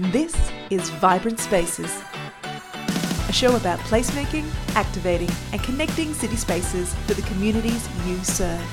This is Vibrant Spaces, a show about placemaking, activating, and connecting city spaces for the communities you serve.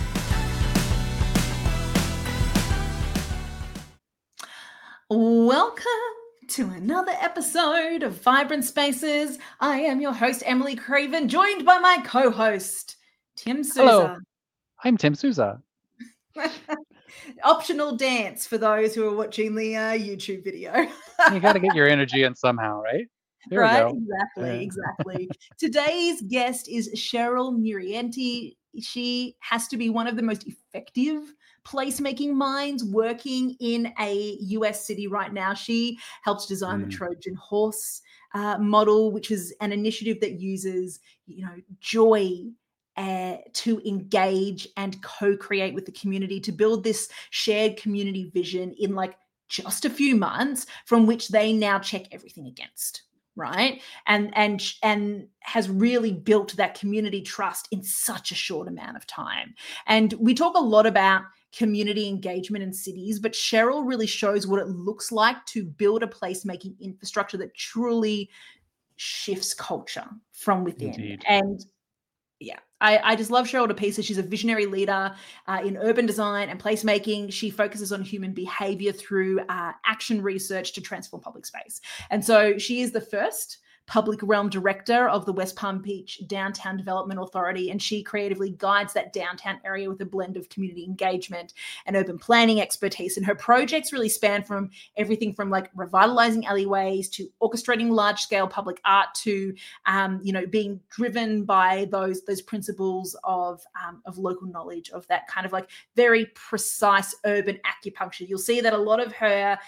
Welcome to another episode of Vibrant Spaces. I am your host, Emily Craven, joined by my co-host, Tim Souza. Hello, I'm Tim Souza. Optional dance for those who are watching the YouTube video. You got to get your energy in somehow, right? There right? we go. Exactly. Today's guest is Cheryl Muriente. She has to be one of the most effective placemaking minds working in a US city right now. She helps design the Trojan Horse model, which is an initiative that uses, joy to engage and co-create with the community to build this shared community vision in just a few months, from which they now check everything against. Right. And has really built that community trust in such a short amount of time. And we talk a lot about community engagement in cities, but Cheryl really shows what it looks like to build a placemaking infrastructure that truly shifts culture from within. Indeed. And yeah, I just love Cheryl to pieces. She's a visionary leader in urban design and placemaking. She focuses on human behavior through action research to transform public space. And so she is the first public realm director of the West Palm Beach Downtown Development Authority, and she creatively guides that downtown area with a blend of community engagement and urban planning expertise. And her projects really span from everything from revitalizing alleyways to orchestrating large-scale public art to being driven by those principles of local knowledge, of that kind of very precise urban acupuncture. You'll see that a lot of her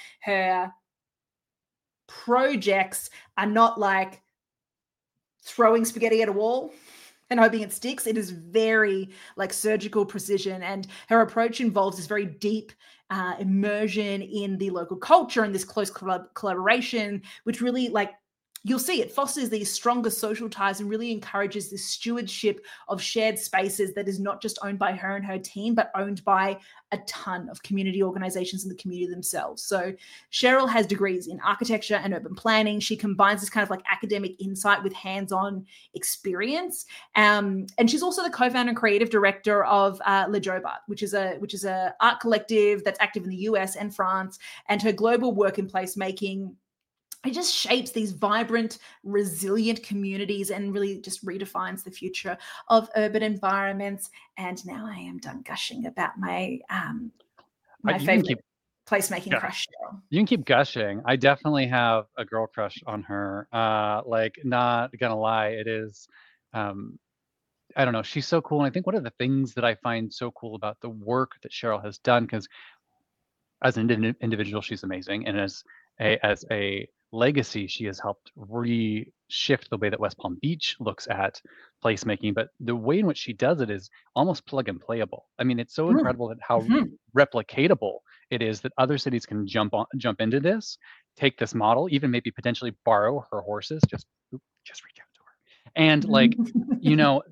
projects are not like throwing spaghetti at a wall and hoping it sticks. It is very surgical precision, and her approach involves this very deep immersion in the local culture and this close collaboration, which really you'll see it fosters these stronger social ties and really encourages this stewardship of shared spaces that is not just owned by her and her team, but owned by a ton of community organizations in the community themselves. So Cheryl has degrees in architecture and urban planning. She combines this kind of academic insight with hands-on experience. And she's also the co-founder and creative director of Le Jobart, which is a art collective that's active in the US and France. And her global work in placemaking, it just shapes these vibrant, resilient communities and really just redefines the future of urban environments. And now I am done gushing about my favorite placemaking crush. You can keep gushing. I definitely have a girl crush on her. Not gonna lie, it is. I don't know. She's so cool, and I think one of the things that I find so cool about the work that Cheryl has done, because as an individual, she's amazing, and as a legacy, she has helped reshift the way that West Palm Beach looks at placemaking, but the way in which she does it is almost plug and playable. I mean, it's so incredible that how replicatable it is that other cities can jump into this, take this model, even maybe potentially borrow her horses, just reach out to her. And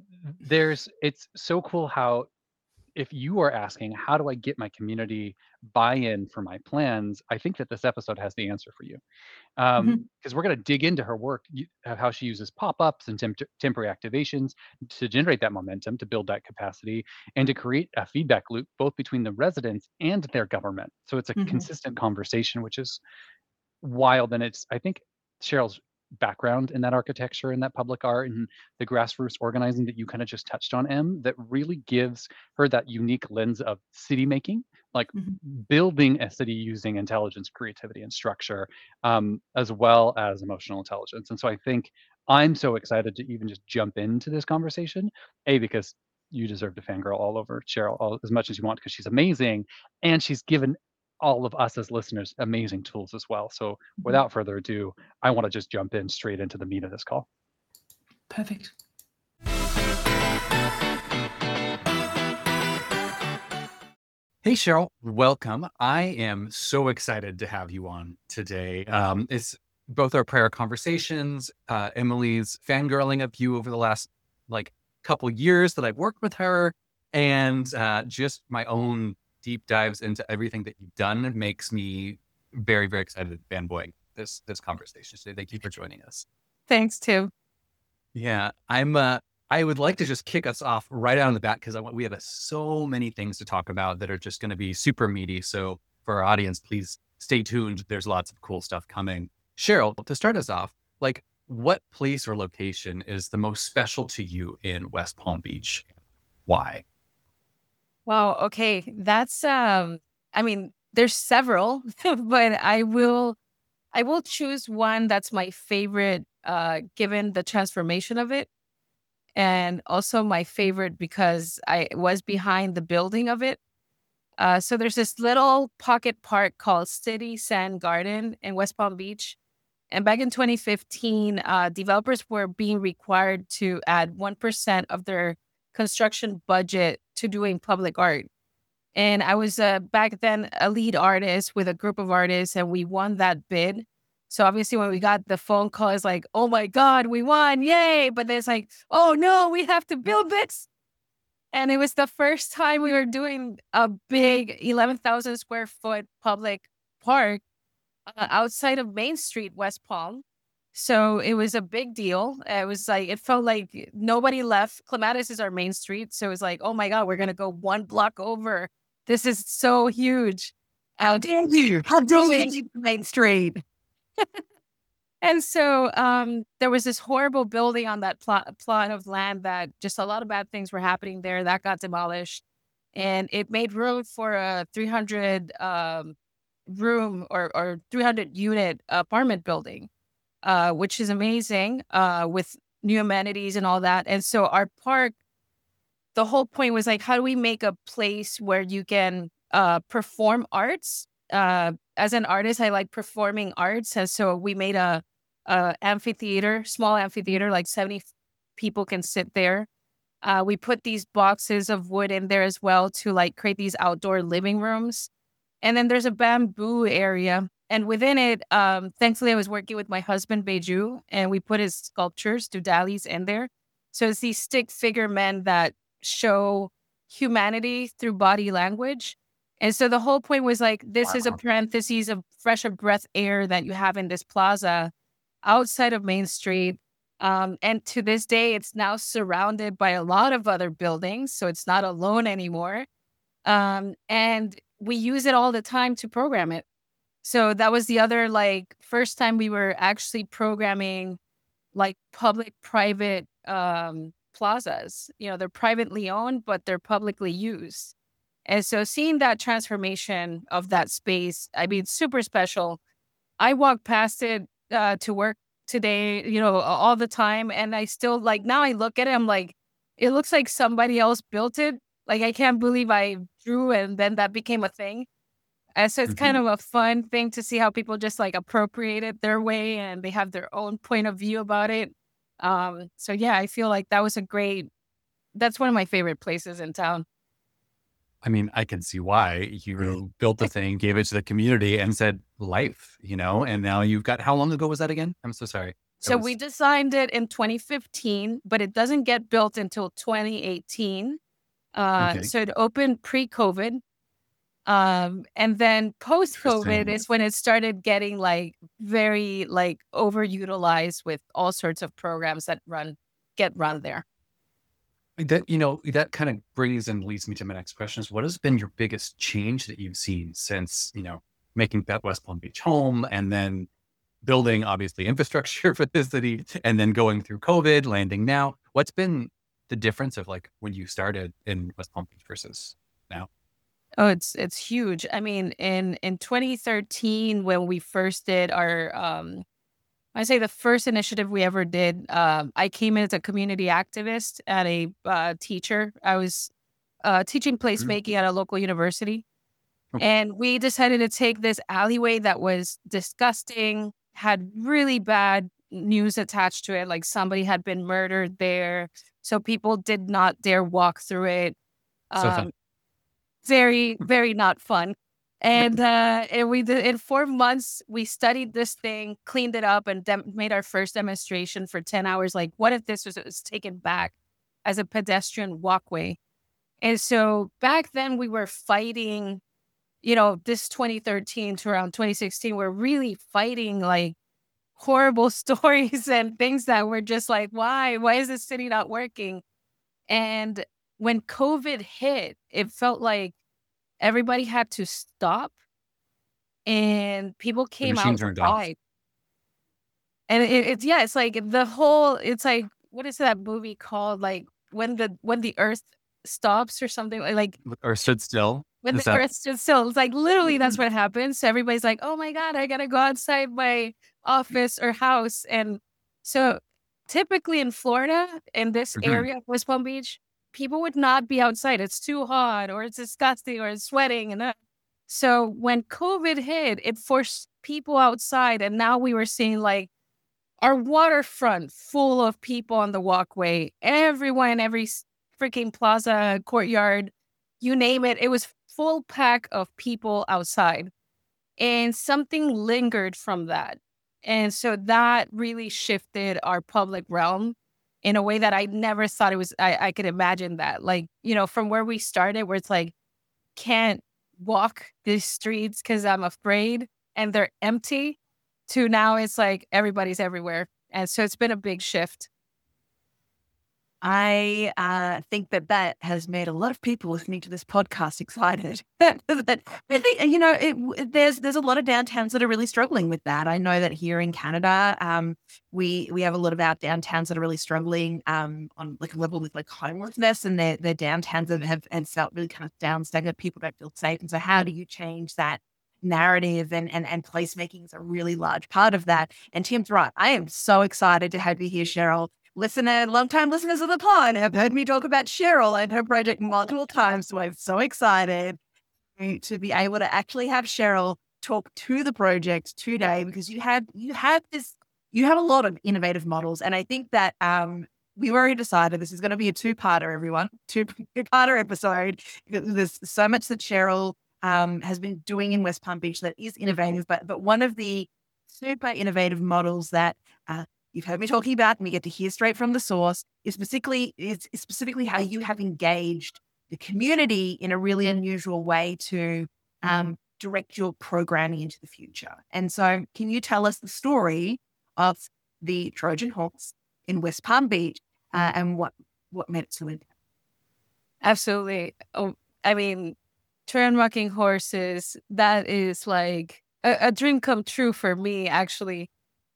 it's so cool how, if you are asking, how do I get my community buy-in for my plans, I think that this episode has the answer for you. Because we're going to dig into her work, how she uses pop-ups and temporary activations to generate that momentum, to build that capacity, and to create a feedback loop both between the residents and their government. So it's a consistent conversation, which is wild. And I think Cheryl's background in that architecture and that public art and the grassroots organizing that you kind of just touched on, Em, that really gives her that unique lens of city making, building a city using intelligence, creativity, and structure, as well as emotional intelligence. And so I think I'm so excited to even just jump into this conversation, because you deserve to fangirl all over Cheryl as much as you want, because she's amazing, and she's given all of us as listeners amazing tools as well. So without further ado, I want to just jump in straight into the meat of this call. Perfect. Hey, Cheryl, welcome. I am so excited to have you on today. It's both our prior conversations, Emily's fangirling of you over the last couple years that I've worked with her, and just my own deep dives into everything that you've done makes me very, very excited fanboying this conversation today. Thank you for joining us. Thanks, Tim. Yeah, I would like to just kick us off right out of the bat because we have so many things to talk about that are just going to be super meaty. So for our audience, please stay tuned. There's lots of cool stuff coming. Cheryl, to start us off, like what place or location is the most special to you in West Palm Beach? Why? Wow. Okay. That's, I mean, there's several, but I will choose one that's my favorite, given the transformation of it. And also my favorite because I was behind the building of it. So there's this little pocket park called City Sand Garden in West Palm Beach. And back in 2015, developers were being required to add 1% of their construction budget to doing public art. And I was back then a lead artist with a group of artists, and we won that bid. So obviously when we got the phone call, it's like, oh my God, we won, yay. But then it's like, oh no, we have to build this. And it was the first time we were doing a big 11,000 square foot public park outside of Main Street, West Palm. So it was a big deal. It was like, it felt like nobody left. Clematis is our main street. So it was like, oh my God, we're going to go one block over. This is so huge. How dare you? How dare you, Main Street? And so there was this horrible building on that plot of land that just a lot of bad things were happening there. That got demolished. And it made room for a 300 room or 300 unit apartment building, which is amazing with new amenities and all that. And so our park, the whole point was like, how do we make a place where you can perform arts? As an artist, I like performing arts. And so we made a amphitheater, small amphitheater, like 70 people can sit there. We put these boxes of wood in there as well to like create these outdoor living rooms. And then there's a bamboo area. And within it, thankfully, I was working with my husband, Beju, and we put his sculptures, Dudalis, in there. So it's these stick figure men that show humanity through body language. And so the whole point was like, this is a parenthesis of fresh of breath air that you have in this plaza outside of Main Street. And to this day, it's now surrounded by a lot of other buildings. So it's not alone anymore. And we use it all the time to program it. So that was the other, like, first time we were actually programming like public-private plazas. You know, they're privately owned, but they're publicly used. And so seeing that transformation of that space, I mean, super special. I walk past it to work today, you know, all the time. And I still, like, now I look at it, I'm like, it looks like somebody else built it. Like, I can't believe I drew and then that became a thing. And so it's kind of a fun thing to see how people just like appropriate it their way and they have their own point of view about it. So yeah, I feel like that was that's one of my favorite places in town. I mean, I can see why you built the thing, gave it to the community and said life, you know, and now you've got, how long ago was that again? I'm so sorry. So we designed it in 2015, but it doesn't get built until 2018. So it opened pre-COVID. And then post-COVID is when it started getting like very like overutilized with all sorts of programs that get run there. That, you know, that kind of brings and leads me to my next question is, what has been your biggest change that you've seen since, you know, making that West Palm Beach home and then building obviously infrastructure for the city and then going through COVID, landing now? What's been the difference of like when you started in West Palm Beach versus now? Oh, it's huge. I mean, in 2013, when we first did our, I say the first initiative we ever did, I came in as a community activist and a teacher. I was teaching placemaking at a local university. And we decided to take this alleyway that was disgusting, had really bad news attached to it, like somebody had been murdered there. So people did not dare walk through it. Very, very not fun. And we did, in 4 months, we studied this thing, cleaned it up, and made our first demonstration for 10 hours. Like, what if this was taken back as a pedestrian walkway? And so back then we were fighting this 2013 to around 2016, we're really fighting like horrible stories and things that were just like, why is this city not working? And when COVID hit, it felt like everybody had to stop and people The came machine turned off. outside. And it's like it's like, what is that movie called? Like when the earth stops or something like Or stood still. when Is the that earth stood still. It's like literally that's what happens. So everybody's like, oh my God, I gotta go outside my office or house. And so typically in Florida, in this Mhm. area of West Palm Beach, people would not be outside. It's too hot or it's disgusting or it's sweating and that. So when COVID hit, it forced people outside. And now we were seeing like our waterfront full of people on the walkway, everyone, every freaking plaza, courtyard, you name it. It was full pack of people outside. And something lingered from that. And so that really shifted our public realm in a way that I never thought I could imagine that. Like, from where we started, where it's like, can't walk these streets because I'm afraid and they're empty, to now it's like everybody's everywhere. And so it's been a big shift. I think that has made a lot of people listening to this podcast excited. But I think, there's a lot of downtowns that are really struggling with that. I know that here in Canada, we have a lot of our downtowns that are really struggling on like a level with like homelessness, and their downtowns have felt really kind of down stagnant. People don't feel safe, and so how do you change that narrative? And placemaking is a really large part of that. And Tim's right. I am so excited to have you here, Cheryl. Long-time listeners of the pod have heard me talk about Cheryl and her project multiple times. So I'm so excited to be able to actually have Cheryl talk to the project today, because you have a lot of innovative models. And I think that we've already decided this is going to be a two-parter, everyone. Two-parter episode. There's so much that Cheryl has been doing in West Palm Beach that is innovative, but one of the super innovative models that you've heard me talking about, and we get to hear straight from the source, is specifically how you have engaged the community in a really unusual way to direct your programming into the future. And so can you tell us the story of the Trojan Horse in West Palm Beach and what made it so interesting? Absolutely. Oh, I mean, Trojan Rocking Horses, that is like a dream come true for me, actually.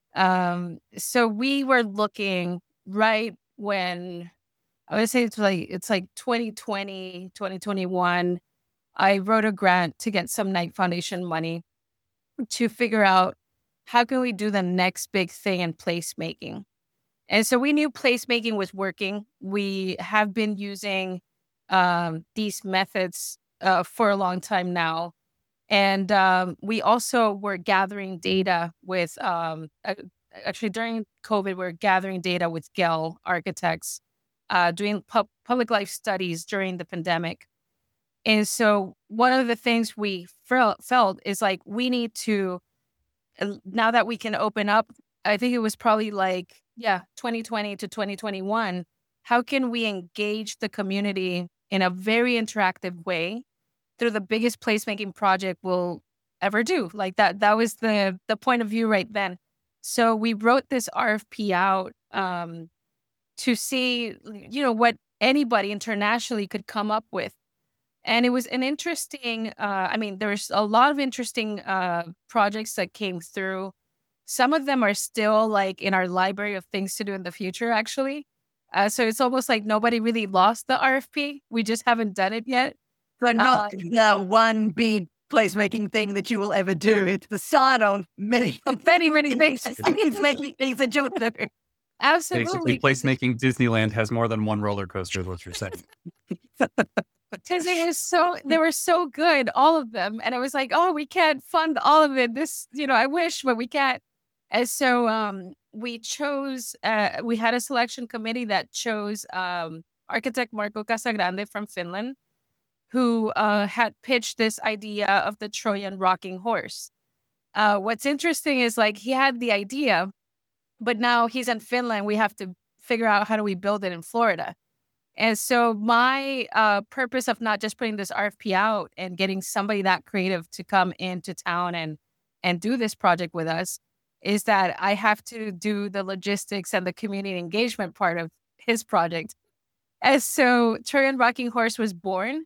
So we were looking right when, I would say it's like 2020, 2021. I wrote a grant to get some Knight Foundation money to figure out how can we do the next big thing in placemaking. And so we knew placemaking was working. We have been using these methods for a long time now. And we also were gathering data with, actually during COVID, we're gathering data with Gell Architects, doing public life studies during the pandemic. And so one of the things we felt is like, we need to, now that we can open up, I think it was probably like, 2020 to 2021, how can we engage the community in a very interactive way through the biggest placemaking project we'll ever do? Like that was the point of view right then. So we wrote this RFP out to see, what anybody internationally could come up with. And it was an interesting, there's a lot of interesting projects that came through. Some of them are still like in our library of things to do in the future, actually. So it's almost like nobody really lost the RFP. We just haven't done it yet. But not the one big placemaking thing that you will ever do. It's the start of many things. It's making things that you'll do. Absolutely. Basically, placemaking Disneyland has more than one roller coaster, is what you're saying. Because they were so good, all of them. And I was like, oh, we can't fund all of it. This, I wish, but we can't. And so we chose, we had a selection committee that chose architect Marco Casagrande from Finland, who had pitched this idea of the Trojan Rocking Horse. What's interesting is like he had the idea, but now he's in Finland. We have to figure out how do we build it in Florida. And so my purpose of not just putting this RFP out and getting somebody that creative to come into town and do this project with us is that I have to do the logistics and the community engagement part of his project. And so Trojan Rocking Horse was born.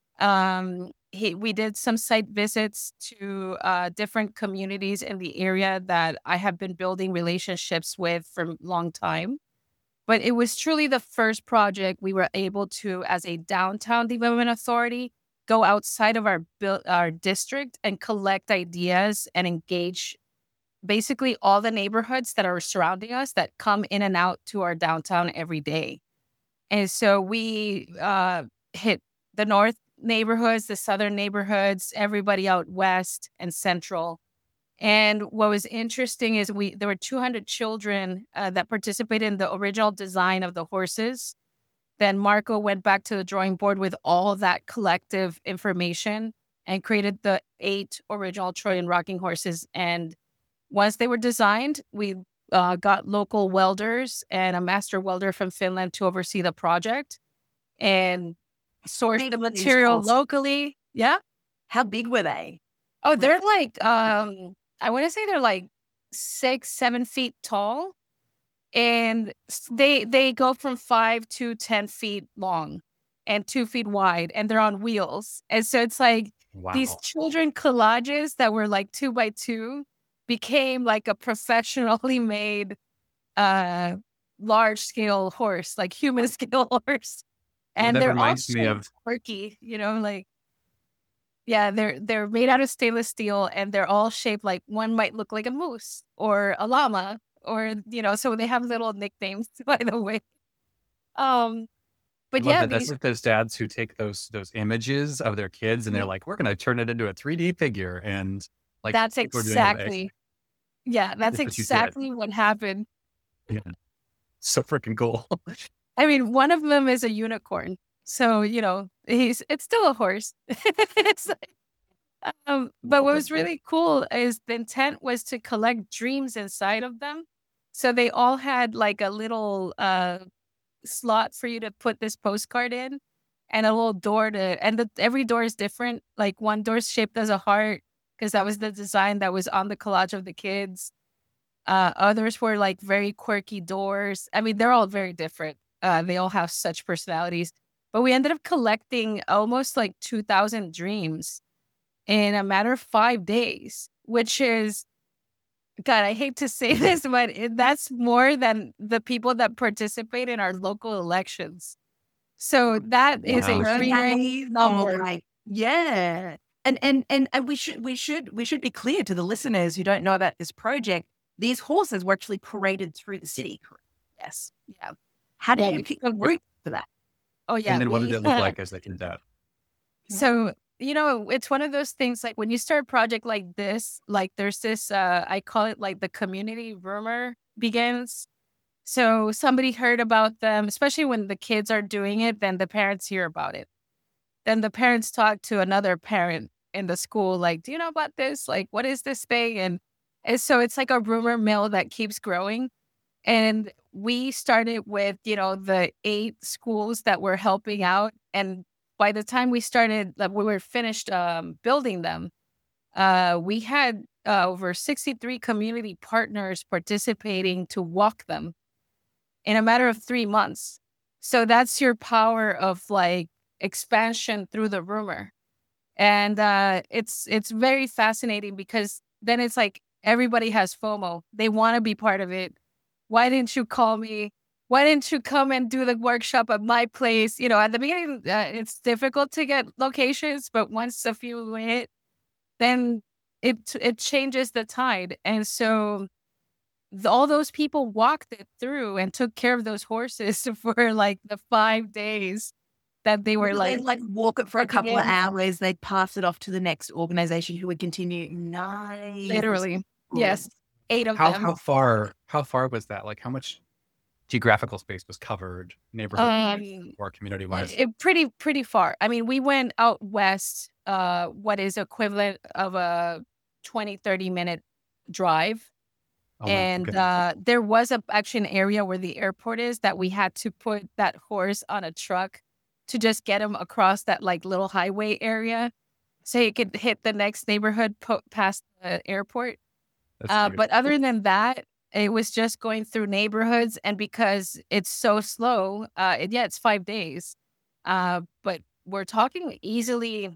We did some site visits to different communities in the area that I have been building relationships with for a long time. But it was truly the first project we were able to, as a downtown development authority, go outside of our district and collect ideas and engage basically all the neighborhoods that are surrounding us that come in and out to our downtown every day. And so we hit the north neighborhoods, the southern neighborhoods, everybody out west and central. And what was interesting is there were 200 children that participated in the original design of the horses. Then Marco went back to the drawing board with all that collective information and created the 8 original Trojan Rocking Horses. And once they were designed, we got local welders and a master welder from Finland to oversee the project and source the material locally. Yeah. How big were they? Oh, they're like, I want to say they're like 6-7 feet tall, and they go from 5 to 10 feet long and 2 feet wide, and they're on wheels. And so it's like these children collages that were like 2 by 2 became like a professionally made large scale horse, like human scale horse. And they're all quirky, like, yeah, they're made out of stainless steel, and they're all shaped like one might look like a moose or a llama, or so they have little nicknames, by the way. But yeah, that's like those dads who take those images of their kids and they're like, we're gonna turn it into a 3D figure, and like that's exactly what happened. Yeah, so freaking cool. I mean, one of them is a unicorn. So, it's still a horse. But what was really cool is the intent was to collect dreams inside of them. So they all had like a little slot for you to put this postcard in, and a little door every door is different. Like one door's shaped as a heart because that was the design that was on the collage of the kids. Others were like very quirky doors. I mean, they're all very different. They all have such personalities. But we ended up collecting almost like 2,000 dreams in a matter of 5 days, which is, God, I hate to say this, but that's more than the people that participate in our local elections. So that is a free number. Yeah. And we should be clear to the listeners who don't know about this project. These horses were actually paraded through the city. Yes. Yeah. How did you pick a route for that? Oh, yeah. And then what did it look like as they did that? So, it's one of those things, like when you start a project like this, like there's this, I call it like the community rumor begins. So somebody heard about them, especially when the kids are doing it, then the parents hear about it. Then the parents talk to another parent in the school, like, do you know about this? Like, what is this thing? And so it's like a rumor mill that keeps growing. And we started with, the 8 schools that were helping out. And by the time we were finished building them, we had over 63 community partners participating to walk them in a matter of 3 months. So that's your power of like expansion through the rumor. And it's very fascinating because then it's like everybody has FOMO. They want to be part of it. Why didn't you call me? Why didn't you come and do the workshop at my place? At the beginning, it's difficult to get locations, but once a few hit, then it changes the tide. And so all those people walked it through and took care of those horses for like the 5 days that they were they'd like walk it for a couple of hours. They'd pass it off to the next organization who would continue. Nice. Literally. Yes. 8 of them. How far was that? Like how much geographical space was covered, neighborhood or community wise? Pretty far. I mean, we went out west, what is equivalent of a 20-30 minute drive. Oh, wow. And Okay. there was actually an area where the airport is that we had to put that horse on a truck to just get him across that like little highway area so he could hit the next neighborhood past the airport. That's cute. But other than that, it was just going through neighborhoods. And because it's so slow, it's 5 days. But we're talking easily,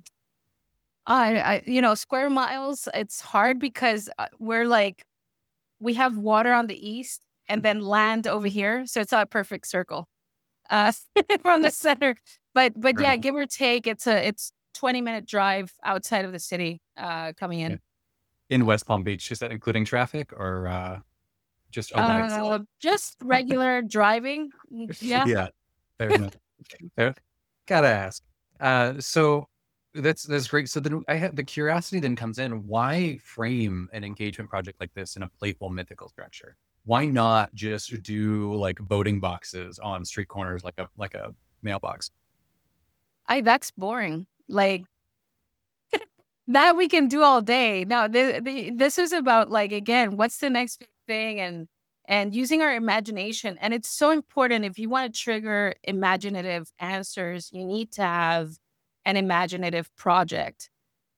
square miles. It's hard because we have water on the east and then land over here. So it's not a perfect circle from the center. But yeah, Incredible. give or take, it's 20-minute drive outside of the city coming in. Yeah. In West Palm Beach, is that including traffic or just by itself? Just regular driving. Yeah. Yeah, fair enough. Fair. Gotta ask. So that's great. So then I had the curiosity then comes in. Why frame an engagement project like this in a playful mythical structure? Why not just do like voting boxes on street corners like a mailbox? That's boring. Like that we can do all day. No, this is about like, again, what's the next big thing and using our imagination. And it's so important. If you want to trigger imaginative answers, you need to have an imaginative project.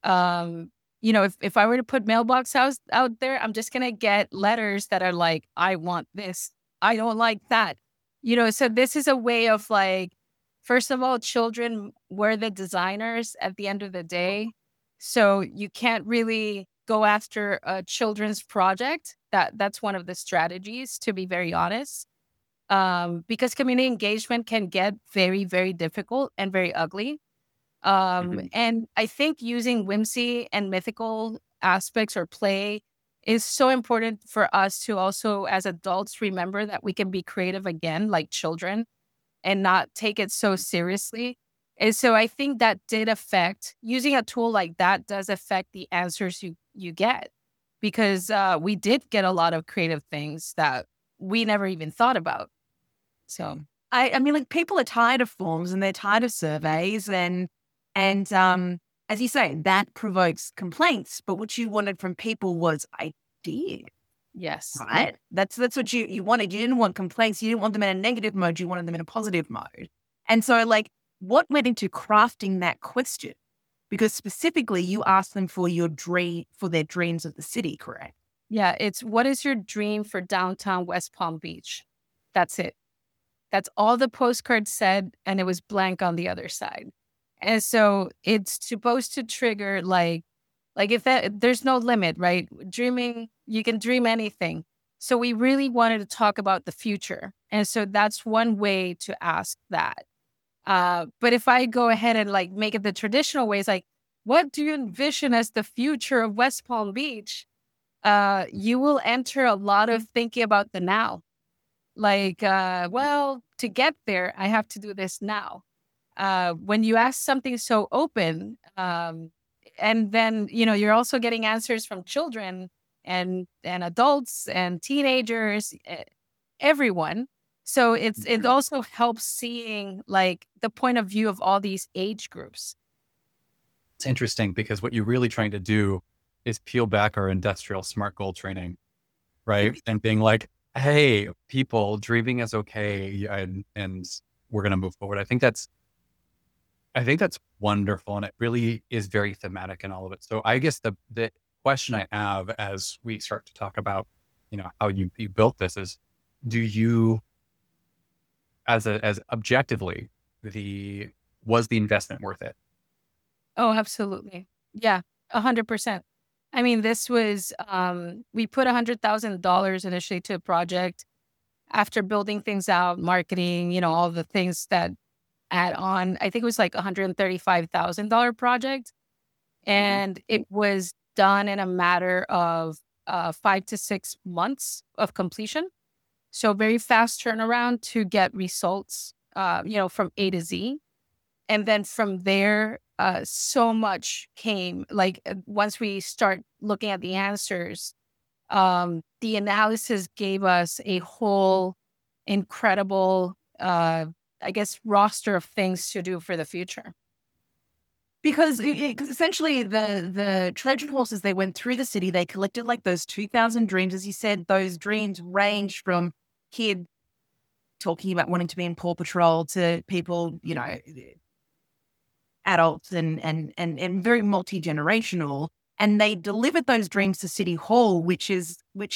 If I were to put mailbox house out there, I'm just gonna get letters that are like, I want this. I don't like that. So this is a way of like, first of all, children were the designers at the end of the day. So you can't really go after a children's project. That's one of the strategies, to be very honest. Because community engagement can get very, very difficult and very ugly. Mhm. And I think using whimsy and mythical aspects or play is so important for us to also, as adults, remember that we can be creative again, like children, and not take it so seriously. And so I think that did affect using a tool like that does affect the answers you get, because we did get a lot of creative things that we never even thought about. So I mean, like people are tired of forms and they're tired of surveys and as you say, that provokes complaints. But what you wanted from people was ideas, yes, right? That's what you wanted. You didn't want complaints. You didn't want them in a negative mode. You wanted them in a positive mode. And so, like, what went into crafting that question? Because specifically, you asked them for their dreams of the city, correct? yeah, it's what is your dream for downtown West Palm Beach? That's it. That's all the postcard said, and it was blank on the other side. And so it's supposed to trigger like if there's no limit, right? Dreaming, you can dream anything. So we really wanted to talk about the future. And so that's one way to ask that. But if I go ahead and like make it the traditional ways, like, what do you envision as the future of West Palm Beach? You will enter a lot of thinking about the now. Like, well, to get there, I have to do this now. When you ask something so open, and then you're also getting answers from children and adults and teenagers, everyone. So it also helps seeing like the point of view of all these age groups. It's interesting because what you're really trying to do is peel back our industrial SMART goal training, right? And being like, hey, people, dreaming is okay, and we're going to move forward. I think that's wonderful, and it really is very thematic in all of it. So I guess the question I have as we start to talk about, how you built this is, do you, as objectively, was the investment worth it? Oh, absolutely. Yeah, 100%. I mean, this was, we put $100,000 initially to a project after building things out, marketing, all the things that add on. I think it was like $135,000 project. And it was done in a matter of 5 to 6 months of completion. So very fast turnaround to get results, from A to Z. And then from there, so much came. Like once we start looking at the answers, the analysis gave us a whole incredible, I guess, roster of things to do for the future. Because 'cause essentially the Trojan horses, they went through the city, they collected like those 2,000 dreams. As you said, those dreams range from kid talking about wanting to be in Paw Patrol to people, adults and very multi-generational. And they delivered those dreams to City Hall, which is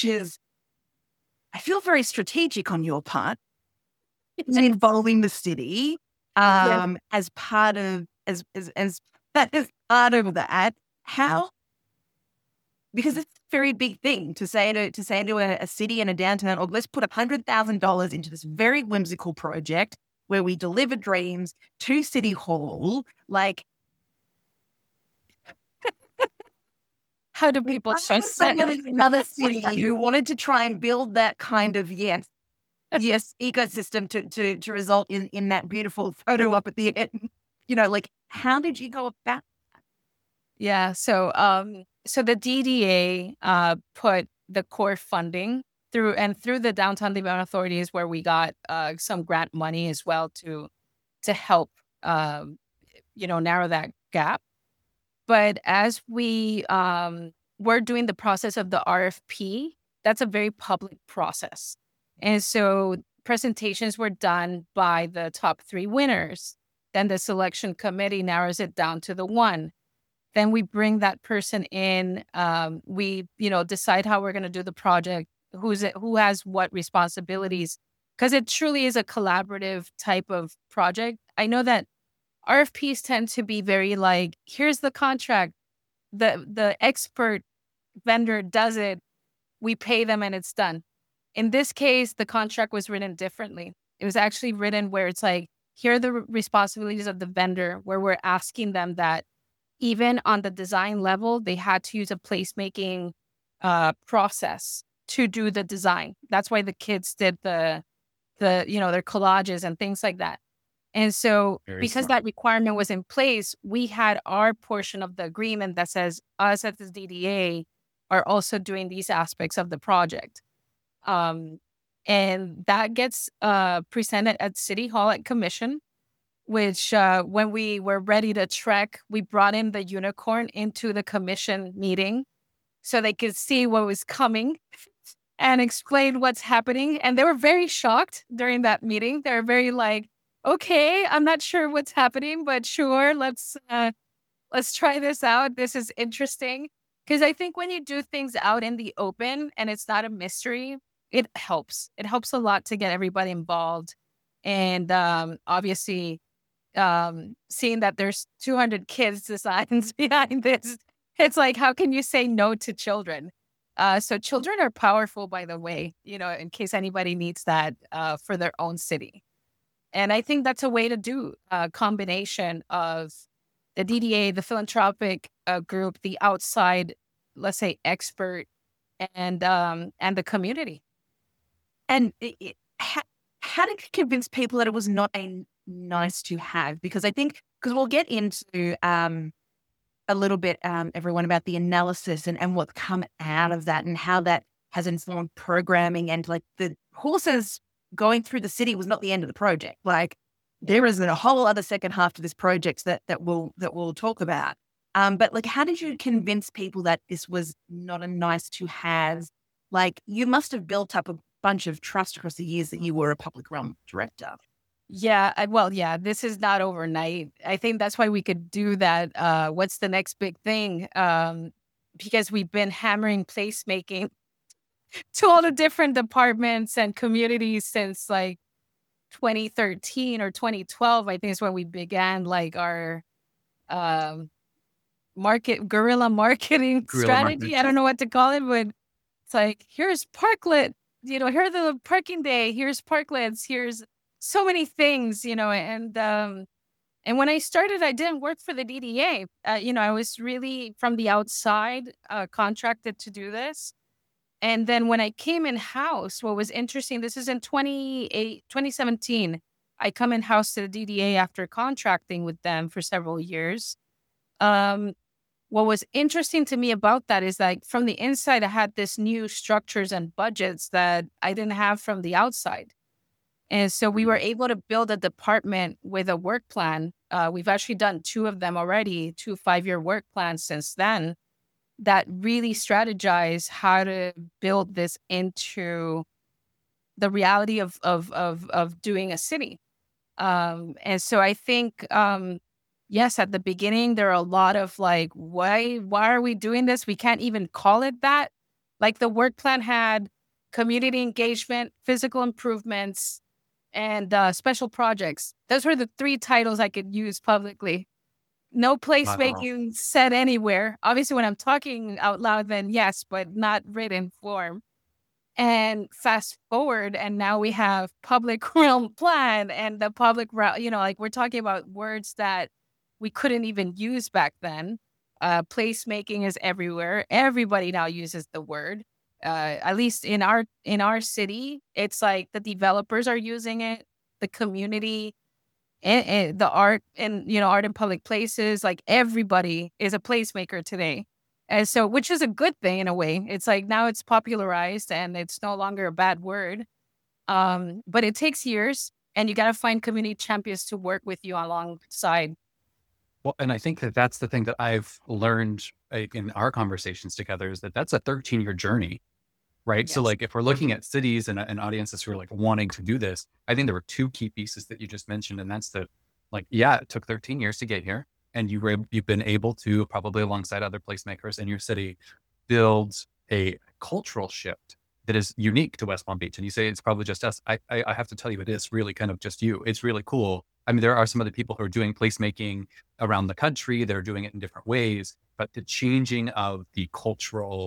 I feel very strategic on your part. It's involving the city as part of as that is part of that. How? Because it's a very big thing to say to a city and a downtown, or let's put $100,000 into this very whimsical project where we deliver dreams to City Hall. Like, How do people trust that? another city who wanted to try and build that kind of yes ecosystem to result in that beautiful photo up at the end. Like, how did you go about? Yeah. So the DDA put the core funding through the Downtown Development Authority is where we got some grant money as well to help narrow that gap. But as we were doing the process of the RFP, that's a very public process. And so presentations were done by the top 3 winners. Then the selection committee narrows it down to the one. Then we bring that person in. We, decide how we're going to do the project, who has what responsibilities, because it truly is a collaborative type of project. I know that RFPs tend to be very like, here's the contract, the expert vendor does it, we pay them and it's done. In this case, the contract was written differently. It was actually written where it's like, here are the responsibilities of the vendor, where we're asking them that even on the design level, they had to use a placemaking process to do the design. That's why the kids did the their collages and things like that. And so because that requirement was in place, we had our portion of the agreement that says us at the DDA are also doing these aspects of the project. And that gets presented at City Hall at commission, which when we were ready to trek, we brought in the unicorn into the commission meeting so they could see what was coming and explain what's happening. And they were very shocked during that meeting. They were very like, okay, I'm not sure what's happening, but sure, let's try this out. This is interesting. Because I think when you do things out in the open and it's not a mystery, it helps. It helps a lot to get everybody involved. And obviously, seeing that there's 200 kids' designs behind this, it's like, how can you say no to children? So children are powerful, by the way, in case anybody needs that for their own city. And I think that's a way to do a combination of the DDA, the philanthropic group, the outside, let's say, expert, and the community. And how did you convince people that it was not a nice to have? Because I think, because we'll get into a little bit, everyone, about the analysis and what's come out of that and how that has informed programming, and like the horses going through the city was not the end of the project. Like, there is a whole other second half to this project that we'll talk about. But like, how did you convince people that this was not a nice to have? Like, you must have built up a bunch of trust across the years that you were a public realm director. Yeah, this is not overnight. I think that's why we could do that. What's the next big thing? Because we've been hammering placemaking to all the different departments and communities since like 2013 or 2012, I think is when we began like our guerrilla marketing strategy. I don't know what to call it, but it's like, here's Parklet, here are the parking day, here's Parklets, here's so many things, and when I started, I didn't work for the DDA. I was really from the outside contracted to do this. And then when I came in-house, what was interesting, this is in 2017, I come in-house to the DDA after contracting with them for several years. What was interesting to me about that is like from the inside, I had this new structures and budgets that I didn't have from the outside. And so we were able to build a department with a work plan We've actually done 2 of them already, 2 5-year work plans since then that really strategize how to build this into the reality of doing a city. And so I think, yes, at the beginning, there are a lot of like, why are we doing this? We can't even call it that. Like the work plan had community engagement, physical improvements, and special projects. Those were the 3 titles I could use publicly. No Wow. placemaking said anywhere. Obviously, when I'm talking out loud, then yes, but not written form. And fast forward, and now we have public realm plan and the public realm, like we're talking about words that we couldn't even use back then. Placemaking is everywhere. Everybody now uses the word. At least in our city, it's like the developers are using it, the community, and the art, and art in public places. Like everybody is a placemaker today. And so, which is a good thing in a way. It's like now it's popularized and it's no longer a bad word. But it takes years, and you got to find community champions to work with you alongside. Well, and I think that that's the thing that I've learned in our conversations together is that that's a 13-year journey, right? So Yes. like if we're looking at cities and audiences who are like wanting to do this, I think there were 2 key pieces that you just mentioned. And that's that, like, yeah, it took 13 years to get here. And you've been able to, probably alongside other placemakers in your city, build a cultural shift that is unique to West Palm Beach. And you say it's probably just us. I have to tell you, it is really kind of just you. It's really cool. I mean, there are some other people who are doing placemaking around the country. They're doing it in different ways, but the changing of the cultural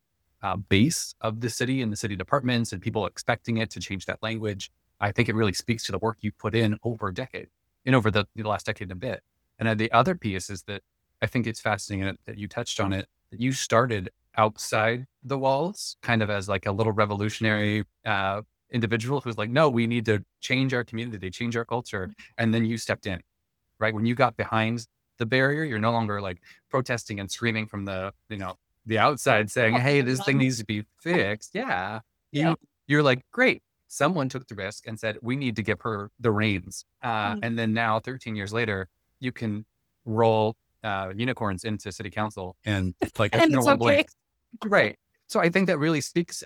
base of the city and the city departments and people expecting it to change that language, I think it really speaks to the work you put in over a decade and over the last decade and a bit. And the other piece is that I think it's fascinating that you touched on it, that you started outside the walls, kind of as like a little revolutionary individual who's like, no, we need to change our community, change our culture. And then you stepped in, right? When you got behind the barrier, you're no longer like protesting and screaming from the outside saying, hey, this thing needs to be fixed. Yeah. You're like, great. Someone took the risk and said, we need to give her the reins. And then now 13 years later, you can roll unicorns into city council and like, And it's okay. Right. So I think that really speaks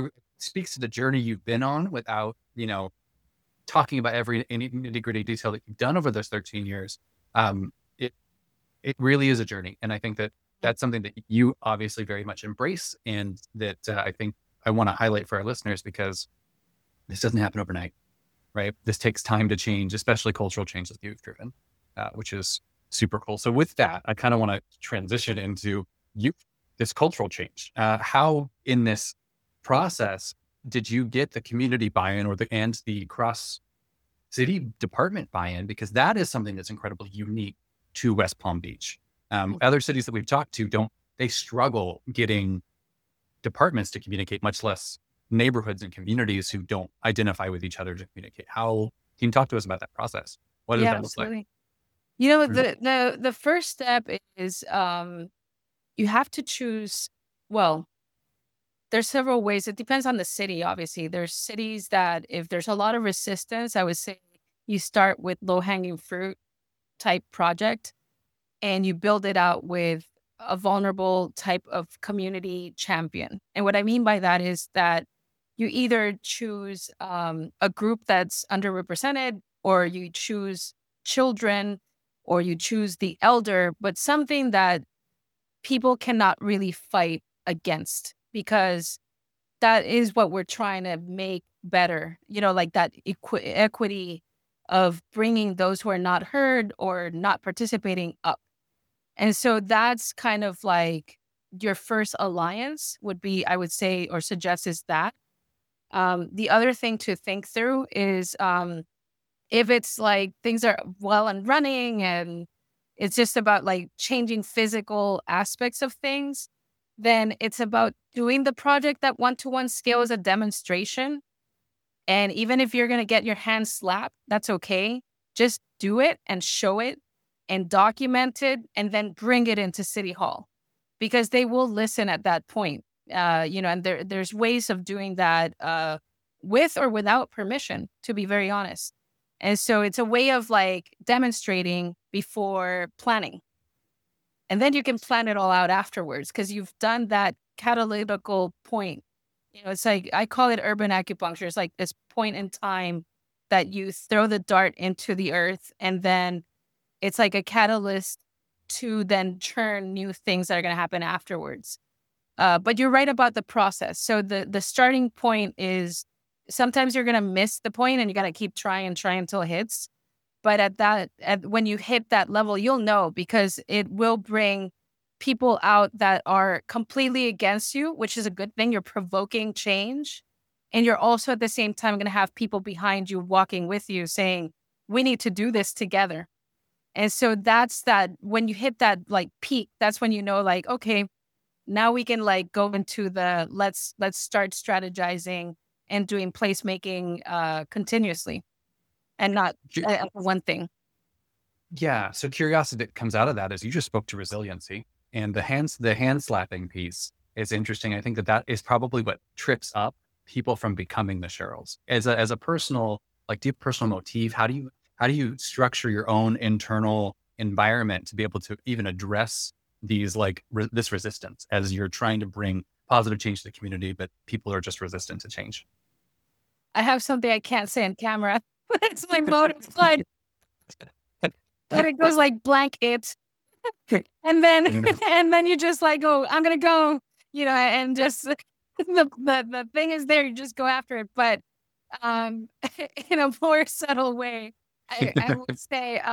to the journey you've been on without, talking about every nitty-gritty detail that you've done over those 13 years. It really is a journey. And I think that that's something that you obviously very much embrace, and that I think I want to highlight for our listeners, because this doesn't happen overnight, right? This takes time to change, especially cultural change that you've driven, which is super cool. So with that, I kind of want to transition into this cultural change. How in this process did you get the community buy-in and the cross city department buy-in? Because that is something that's incredibly unique to West Palm Beach. Other cities that we've talked to they struggle getting departments to communicate, much less neighborhoods and communities who don't identify with each other to communicate. How can you talk to us about that process? What does that look like? The first step is you have to choose. Well, there's several ways. It depends on the city. Obviously, there's cities that if there's a lot of resistance, I would say you start with low hanging fruit type project, and you build it out with a vulnerable type of community champion. And what I mean by that is that you either choose a group that's underrepresented, or you choose children, or you choose the elder, but something that people cannot really fight against, because that is what we're trying to make better, like that equity of bringing those who are not heard or not participating up. And so that's kind of like your first alliance would be, I would say, or suggest, is that. The other thing to think through is if it's like things are well and running and it's just about like changing physical aspects of things, then it's about doing the project that one-to-one scale as a demonstration. And even if you're going to get your hands slapped, that's okay. Just do it and show it and document it, and then bring it into City Hall, because they will listen at that point. And there's ways of doing that with or without permission, to be very honest. And so it's a way of like demonstrating before planning. And then you can plan it all out afterwards because you've done that catalytical point. It's like, I call it urban acupuncture. It's like this point in time that you throw the dart into the earth, and then it's like a catalyst to then churn new things that are going to happen afterwards. But you're right about the process. So the starting point is sometimes you're going to miss the point and you got to keep trying until it hits. But when you hit that level, you'll know, because it will bring people out that are completely against you, which is a good thing. You're provoking change. And you're also at the same time going to have people behind you walking with you saying, we need to do this together. And so that's that, when you hit that like peak, that's when you know, like, okay, now we can like go into the let's start strategizing and doing placemaking continuously and not one thing. Yeah. So curiosity that comes out of that is you just spoke to resiliency, and the hand slapping piece is interesting. I think that is probably what trips up people from becoming the Cheryls. As a personal, like, deep personal motif, how do you structure your own internal environment to be able to even address these like this resistance as you're trying to bring positive change to the community, but people are just resistant to change? I have something I can't say on camera. It's my motive slide. But it goes like blank it. And then you just like, oh, I'm gonna go, and just the thing is there, you just go after it. But in a more subtle way, I would say,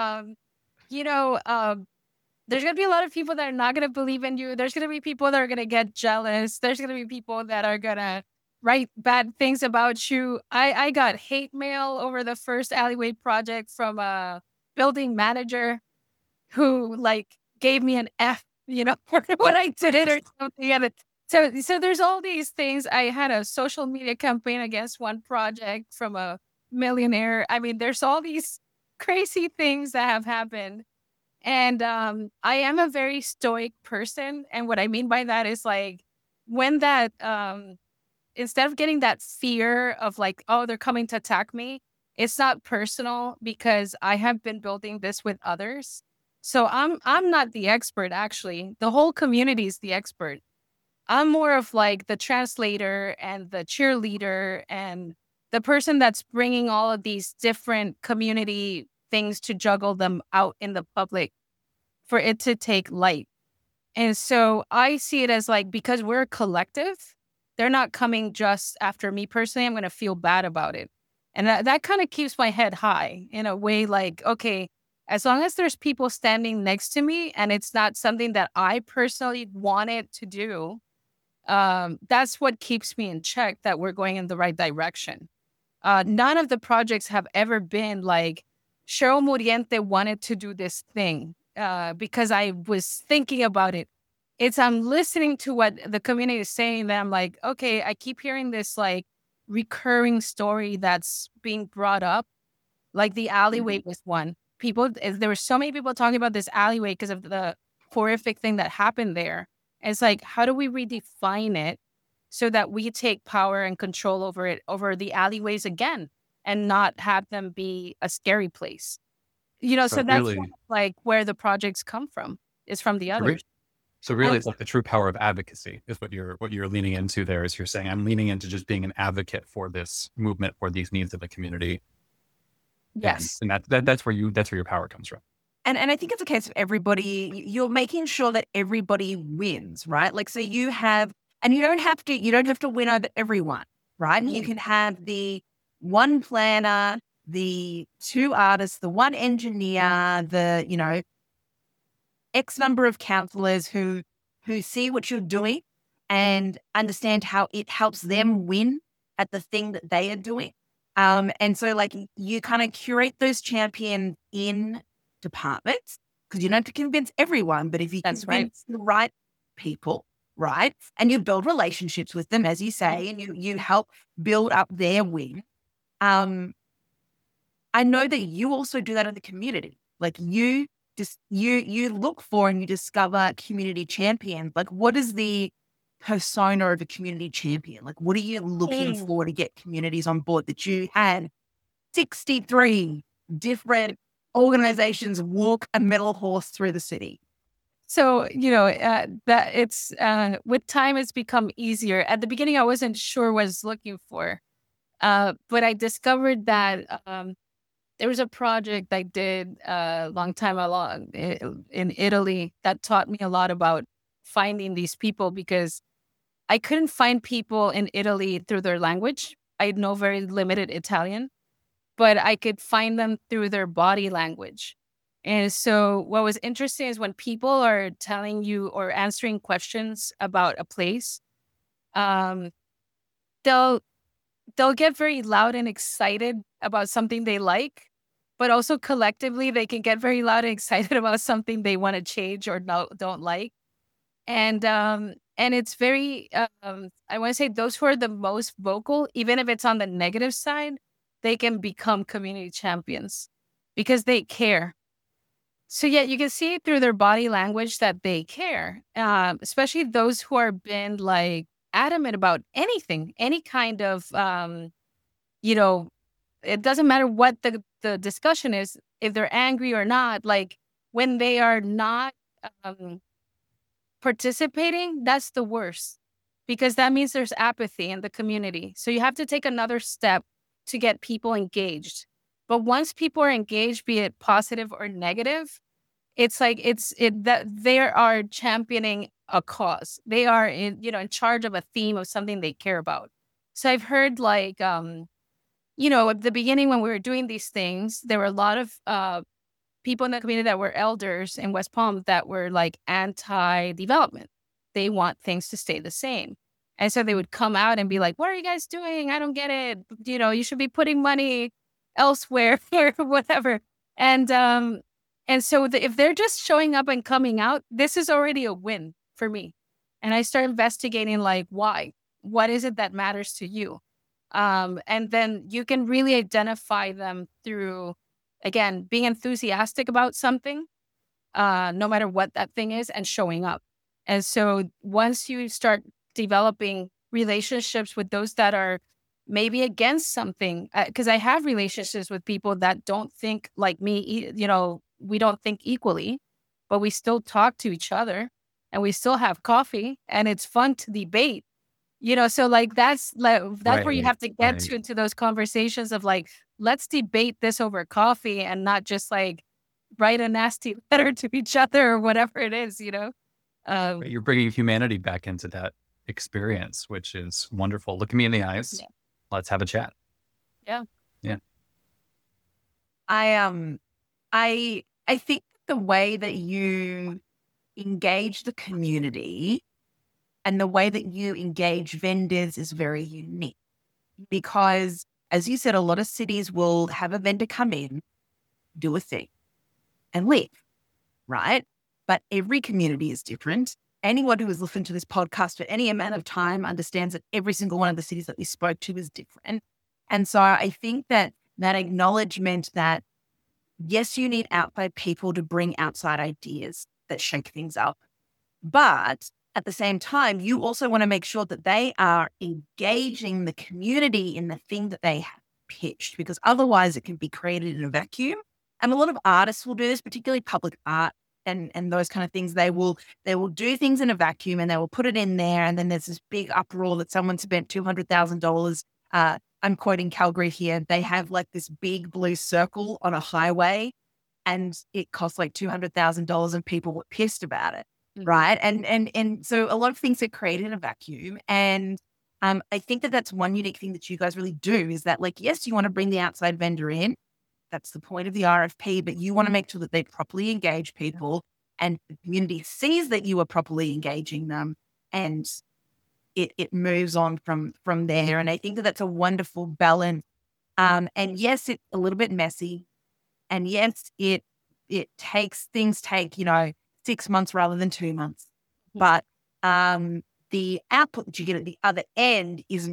there's going to be a lot of people that are not going to believe in you. There's going to be people that are going to get jealous. There's going to be people that are going to write bad things about you. I got hate mail over the first alleyway project from a building manager who like gave me an F, for what I did or something. And so there's all these things. I had a social media campaign against one project from a millionaire. I mean, there's all these crazy things that have happened. And I am a very stoic person. And what I mean by that is like, when that, instead of getting that fear of like, oh, they're coming to attack me, it's not personal, because I have been building this with others. So I'm not the expert, actually. The whole community is the expert. I'm more of like the translator and the cheerleader and the person that's bringing all of these different community things to juggle them out in the public for it to take light. And so I see it as like, because we're a collective, they're not coming just after me personally. I'm going to feel bad about it. And that kind of keeps my head high in a way, like, okay, as long as there's people standing next to me and it's not something that I personally wanted to do, that's what keeps me in check, that we're going in the right direction. None of the projects have ever been like, Cheryl Muriente wanted to do this thing because I was thinking about it. I'm listening to what the community is saying, that I'm like, okay, I keep hearing this like recurring story that's being brought up. Like the alleyway was one. There were so many people talking about this alleyway because of the horrific thing that happened there. And it's like, how do we redefine it so that we take power and control over the alleyways again, and not have them be a scary place? So that's really, like where the projects come from, is from the others. So really, it's like the true power of advocacy is what you're leaning into there. Is you're saying, I'm leaning into just being an advocate for this movement, for these needs of the community. Yes, and that's where your power comes from. And I think it's a case of everybody. You're making sure that everybody wins, right? Like, so you have, and you don't have to win over everyone, right? Mm-hmm. You can have the one planner, the two artists, the one engineer, the X number of counselors who see what you're doing and understand how it helps them win at the thing that they are doing. And so like you kind of curate those champions in departments, because you don't have to convince everyone, but if you convince the right people, right, and you build relationships with them, as you say, and you help build up their win. I know that you also do that in the community. Like you look for and you discover community champions. Like, what is the persona of a community champion? Like, what are you looking for to get communities on board? That you had 63 different organizations walk a metal horse through the city? So, that it's with time, it's become easier. At the beginning, I wasn't sure what I was looking for. But I discovered that there was a project I did a long time along in Italy that taught me a lot about finding these people, because I couldn't find people in Italy through their language. I know very limited Italian, but I could find them through their body language. And so what was interesting is when people are telling you or answering questions about a place, um, they'll they'll get very loud and excited about something they like, but also collectively they can get very loud and excited about something they want to change or don't like. And it's very I want to say those who are the most vocal, even if it's on the negative side, they can become community champions because they care. So yeah, you can see through their body language that they care, especially those who are been like adamant about anything, any kind of, you know, it doesn't matter what the discussion is, if they're angry or not, like when they are not um, participating, that's the worst because that means there's apathy in the community. So you have to take another step to get people engaged. But once people are engaged, be it positive or negative, it's like that they are championing a cause. They are in charge of a theme of something they care about. So I've heard like at the beginning when we were doing these things, there were a lot of people in the community that were elders in West Palm that were like anti-development. They want things to stay the same. And so they would come out and be like, what are you guys doing? I don't get it. You should be putting money elsewhere or whatever. And so if they're just showing up and coming out, this is already a win for me. And I start investigating like, why? What is it that matters to you? And then you can really identify them through, again, being enthusiastic about something, no matter what that thing is, and showing up. And so once you start developing relationships with those that are maybe against something, because I have relationships with people that don't think like me, we don't think equally, but we still talk to each other and we still have coffee and it's fun to debate. So like that's where you have to get to into those conversations of like, let's debate this over coffee and not just like write a nasty letter to each other or whatever it is, You're bringing humanity back into that experience, which is wonderful. Look at me in the eyes. Yeah. Let's have a chat. Yeah. Yeah. I think the way that you engage the community and the way that you engage vendors is very unique because, as you said, a lot of cities will have a vendor come in, do a thing, and leave, right? But every community is different. Anyone who has listened to this podcast for any amount of time understands that every single one of the cities that we spoke to is different. And so I think that acknowledgement that, yes, you need outside people to bring outside ideas that shake things up. But at the same time, you also want to make sure that they are engaging the community in the thing that they have pitched, because otherwise it can be created in a vacuum. And a lot of artists will do this, particularly public art and those kind of things. They will do things in a vacuum and they will put it in there. And then there's this big uproar that someone spent $200,000. I'm quoting Calgary here. They have like this big blue circle on a highway and it costs like $200,000 and people were pissed about it. Mm-hmm. Right. And so a lot of things are created in a vacuum. And I think that that's one unique thing that you guys really do is that, like, yes, you want to bring the outside vendor in. That's the point of the RFP, but you want to make sure that they properly engage people and the community sees that you are properly engaging them and it moves on from there. And I think that that's a wonderful balance. And yes, it's a little bit messy. And yes, things take 6 months rather than 2 months. But the output that you get at the other end is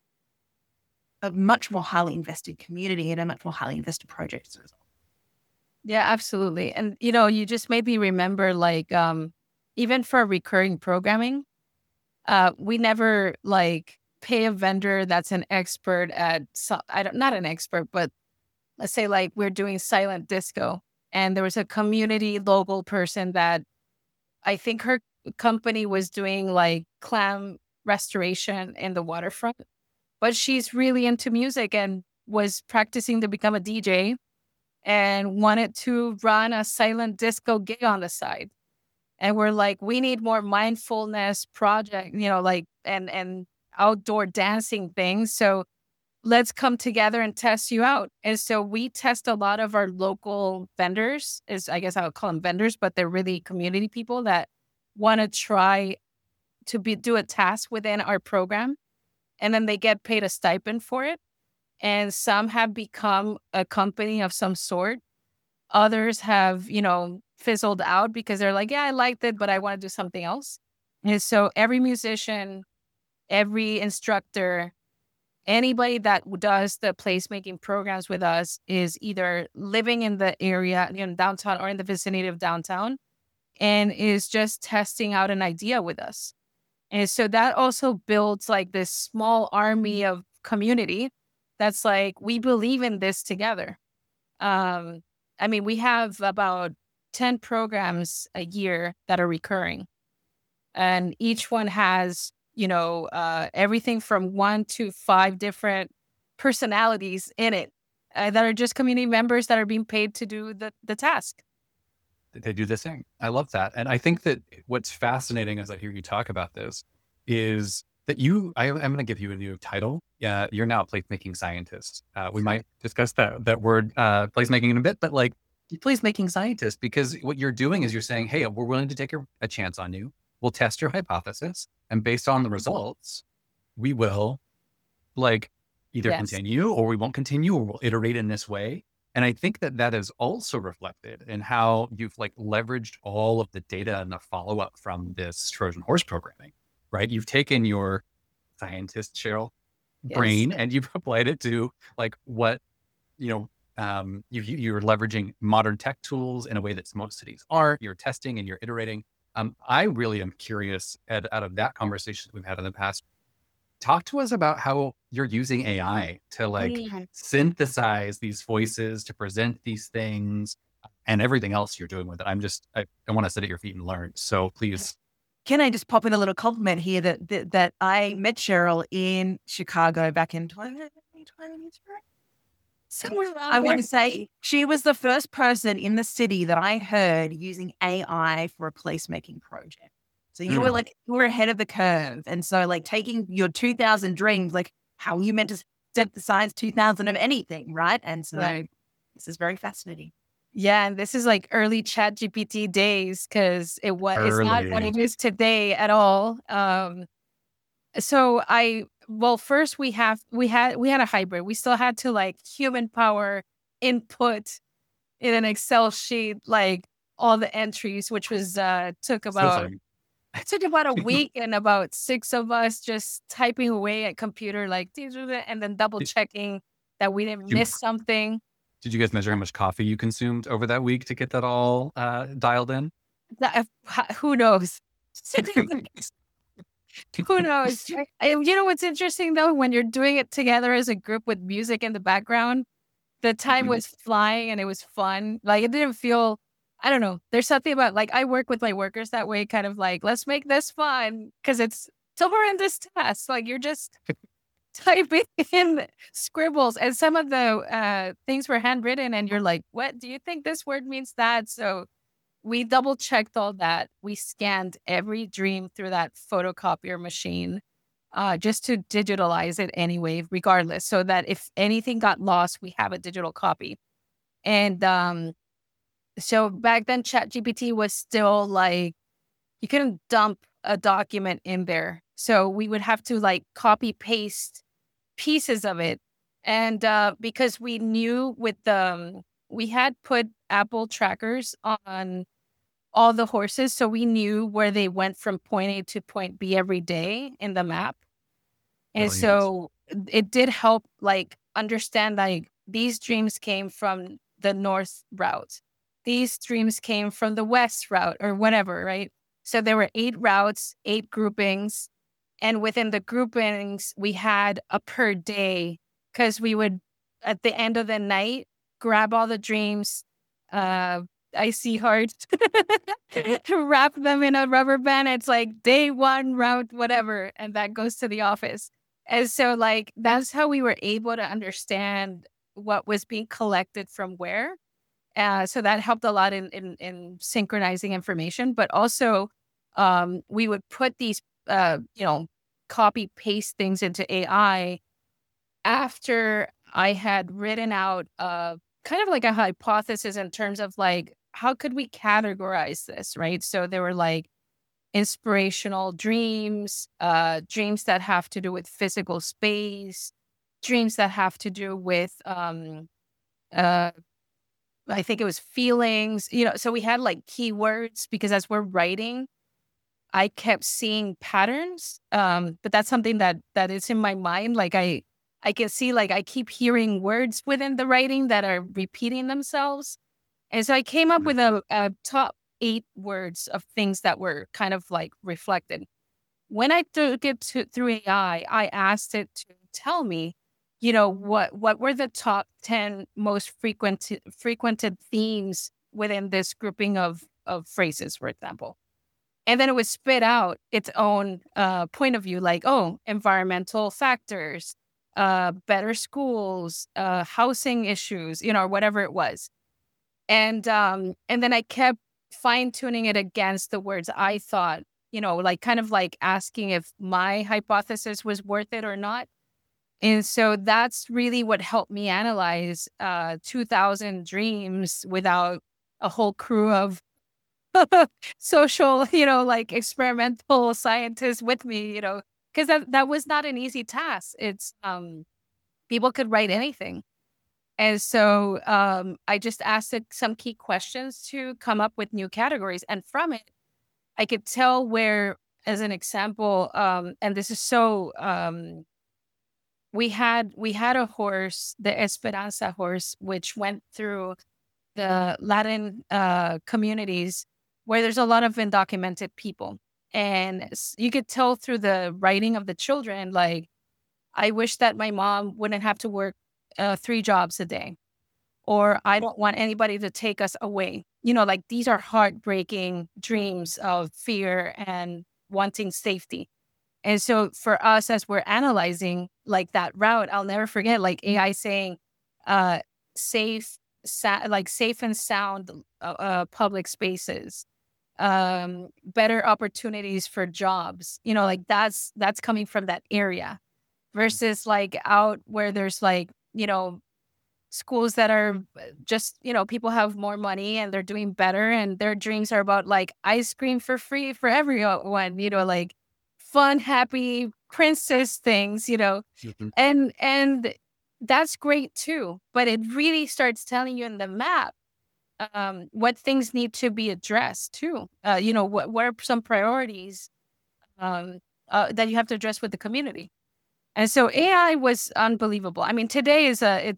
a much more highly invested community and a much more highly invested project as a result. Yeah, absolutely. And, you just made me remember, like, even for recurring programming, we never like pay a vendor that's an expert at, not an expert, but let's say like we're doing silent disco, and there was a community local person that I think her company was doing like clam restoration in the waterfront, but she's really into music and was practicing to become a DJ and wanted to run a silent disco gig on the side. And we're like, we need more mindfulness project, like and outdoor dancing things. So let's come together and test you out. And so we test a lot of our local vendors, is I guess I would call them vendors, but they're really community people that want to try to do a task within our program. And then they get paid a stipend for it. And some have become a company of some sort. Others have, fizzled out because they're like, yeah, I liked it, but I want to do something else. And so every musician, every instructor, anybody that does the placemaking programs with us is either living in the area, downtown or in the vicinity of downtown, and is just testing out an idea with us. And so that also builds like this small army of community that's like, we believe in this together. We have about 10 programs a year that are recurring. And each one has, everything from 1 to 5 different personalities in it that are just community members that are being paid to do the task. They do this thing. I love that. And I think that what's fascinating as I hear you talk about this is that I'm going to give you a new title. You're now a placemaking scientist. We might discuss that word placemaking in a bit, but like placemaking scientist, because what you're doing is you're saying, hey, we're willing to take a chance on you. We'll test your hypothesis. And based on the results, we will like either continue or we won't continue, or we'll iterate in this way. And I think that is also reflected in how you've like leveraged all of the data and the follow-up from this Trojan horse programming, right? You've taken your scientist, Cheryl, brain and you've applied it to like what, you're leveraging modern tech tools in a way that most cities aren't. You're testing and you're iterating. I really am curious out of that conversation we've had in the past. Talk to us about how you're using AI to like synthesize these voices, to present these things, and everything else you're doing with it. I want to sit at your feet and learn. So please. Can I just pop in a little compliment here that I met Cheryl in Chicago back in 2020? Somewhere around I want to say she was the first person in the city that I heard using AI for a placemaking project. So you were ahead of the curve. And so like taking your 2000 dreams, like how you meant to synthesize 2000 of anything, right? And so this is very fascinating. Yeah, and this is like early ChatGPT days because it's not what it is today at all. First we had a hybrid. We still had to like human power input in an Excel sheet, like all the entries, which was took about a week and about 6 of us just typing away at computer, like, and then double checking that we didn't miss something. Did you guys measure how much coffee you consumed over that week to get that all dialed in? Who knows? Who knows? What's interesting though, when you're doing it together as a group with music in the background, the time was flying and it was fun. Like it didn't feel, I don't know. There's something about like, I work with my workers that way, kind of like, let's make this fun because it's a horrendous task. Like you're just typing in scribbles and some of the things were handwritten and you're like, what do you think this word means that? So we double checked all that. We scanned every dream through that photocopier machine just to digitalize it anyway, regardless, so that if anything got lost, we have a digital copy. And so back then, ChatGPT was still like, you couldn't dump a document in there. So we would have to like copy paste pieces of it. And because we knew we had put Apple trackers on all the horses. So we knew where they went from point A to point B every day in the map. And so it did help like understand like these dreams came from the north route. These dreams came from the west route or whatever, right? So there were 8 routes, 8 groupings. And within the groupings, we had a per day because we would, at the end of the night, grab all the dreams, I see hearts, wrap them in a rubber band. It's like day one, route, whatever. And that goes to the office. And so like, that's how we were able to understand what was being collected from where. So that helped a lot in synchronizing information, but also we would put these, copy paste things into AI after I had written out kind of like a hypothesis in terms of like, how could we categorize this, right? So there were like inspirational dreams, dreams that have to do with physical space, dreams that have to do with, I think it was feelings, so we had like keywords because as we're writing, I kept seeing patterns. But that's something that is in my mind. Like I can see, like I keep hearing words within the writing that are repeating themselves. And so I came up with a top 8 words of things that were kind of like reflected. When I took it through AI, I asked it to tell me, what were the top 10 most frequented themes within this grouping of phrases, for example. And then it would spit out its own point of view, like, oh, environmental factors, better schools, housing issues, or whatever it was. And then I kept fine tuning it against the words I thought, like kind of like asking if my hypothesis was worth it or not. And so that's really what helped me analyze 2,000 dreams without a whole crew of social, like experimental scientists with me, because that was not an easy task. It's people could write anything. And so I just asked it some key questions to come up with new categories. And from it, I could tell where, as an example, and this is so, we had a horse, the Esperanza horse, which went through the Latin communities where there's a lot of undocumented people. And you could tell through the writing of the children, like, I wish that my mom wouldn't have to work 3 jobs a day, or I don't want anybody to take us away. Like these are heartbreaking dreams of fear and wanting safety. And so for us, as we're analyzing like that route, I'll never forget like AI saying safe and sound public spaces, better opportunities for jobs, like that's coming from that area versus like out where there's like, schools that are just, people have more money and they're doing better and their dreams are about like ice cream for free for everyone, like fun, happy princess things, Mhm. and that's great too. But it really starts telling you in the map what things need to be addressed too. What are some priorities that you have to address with the community? And so AI was unbelievable. I mean, today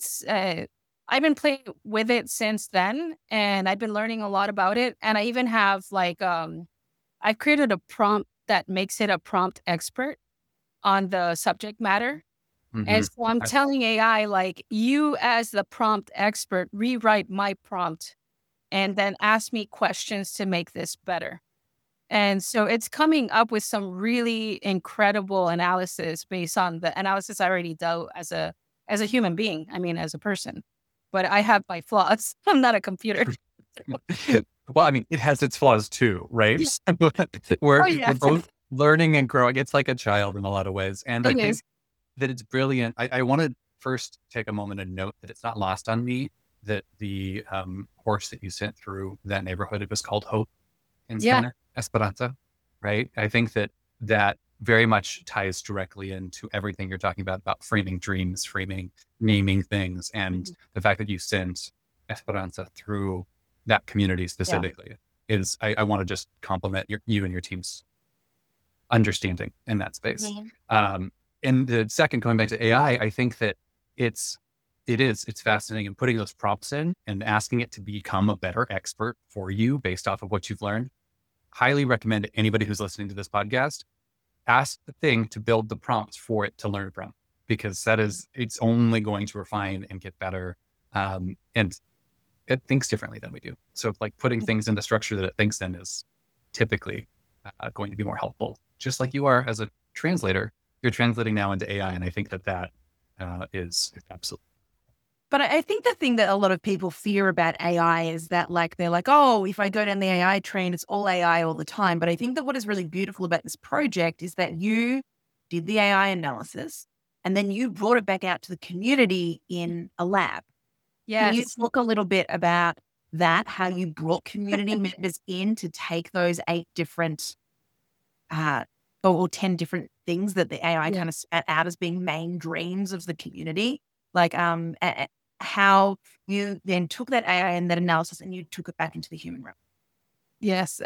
I've been playing with it since then, and I've been learning a lot about it. And I even have like, I've created a prompt that makes it a prompt expert on the subject matter. And Mhm. so I'm telling AI, like, you as the prompt expert, rewrite my prompt and then ask me questions to make this better. And so it's coming up with some really incredible analysis based on the analysis I already do as a human being. I mean, as a person, but I have my flaws. I'm not a computer. Well, I mean, it has its flaws too, right? Yeah. We're, Oh, yeah. we're both learning and growing. It's like a child in a lot of ways. And I It think is. that it's brilliant. I want to first take a moment and note that it's not lost on me that the horse that you sent through that neighborhood, it was called Hope in Yeah. Spanish, Esperanza, right? I think that very much ties directly into everything you're talking about framing dreams, framing, naming things, and Mhm. the fact that you sent Esperanza through that community specifically is, I want to just compliment you and your team's understanding in that space. Mhm. And the second, going back to AI, I think that it's fascinating, and putting those prompts in and asking it to become a better expert for you based off of what you've learned. Highly recommend anybody who's listening to this podcast, ask the thing to build the prompts for it to learn from, because it's only going to refine and get better And it thinks differently than we do. So like putting things in the structure that it thinks in is typically going to be more helpful. Just like you are as a translator, you're translating now into AI. And I think that is absolutely. But I think the thing that a lot of people fear about AI is that like, they're like, oh, if I go down the AI train, it's all AI all the time. But I think that what is really beautiful about this project is that you did the AI analysis and then you brought it back out to the community in a lab. Can you Yes. talk a little bit about that, how you brought community members in to take those 8 different or 10 different things that the AI kind of spat out as being main dreams of the community? Like how you then took that AI and that analysis and you took it back into the human realm. Yes,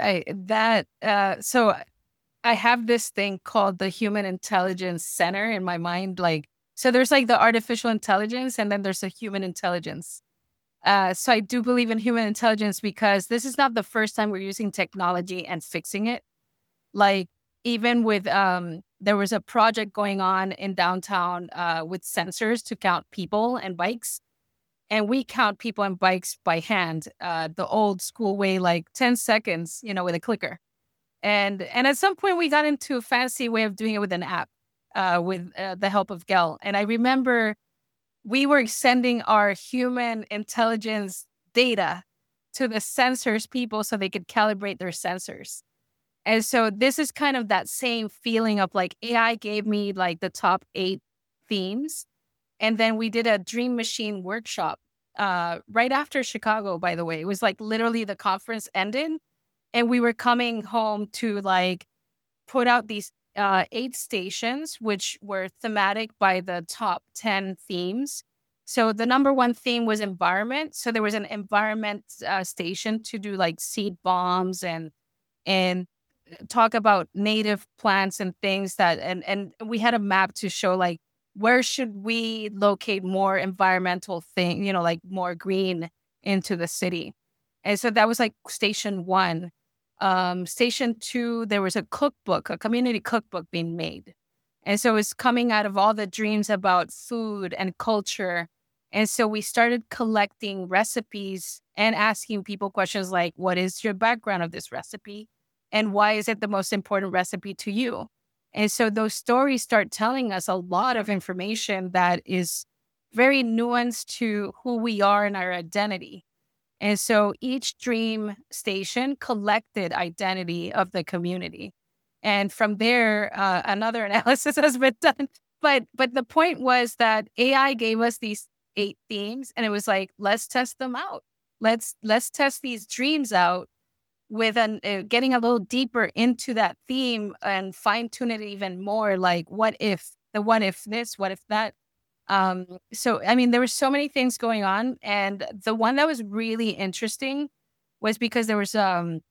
so I have this thing called the Human Intelligence Center in my mind. Like, so there's like the artificial intelligence and then there's a human intelligence. So I do believe in human intelligence because this is not the first time we're using technology and fixing it. Like even with, there was a project going on in downtown with sensors to count people and bikes. And we count people and bikes by hand, the old school way, like 10 seconds, with a clicker. And at some point we got into a fancy way of doing it with an app, with the help of Gel. And I remember we were sending our human intelligence data to the sensors people so they could calibrate their sensors. And so this is kind of that same feeling of like AI gave me like the top 8 themes. And then we did a Dream Machine workshop right after Chicago, by the way. It was like literally the conference ended and we were coming home to like put out these 8 stations, which were thematic by the top 10 themes. So the number 1 theme was environment. So there was an environment station to do like seed bombs and talk about native plants and things that, and we had a map to show like, where should we locate more environmental thing, like more green into the city. And so that was like station 1. Station 2, there was a cookbook, a community cookbook being made. And so it's coming out of all the dreams about food and culture. And so we started collecting recipes and asking people questions like, what is your background of this recipe? And why is it the most important recipe to you? And so those stories start telling us a lot of information that is very nuanced to who we are and our identity. And so each dream station collected identity of the community. And from there, another analysis has been done. But the point was that AI gave us these 8 themes and it was like, let's test them out. Let's test these dreams out with getting a little deeper into that theme and fine tune it even more. Like, what if this, what if that? So, I mean, there were so many things going on. And the one that was really interesting was because there was,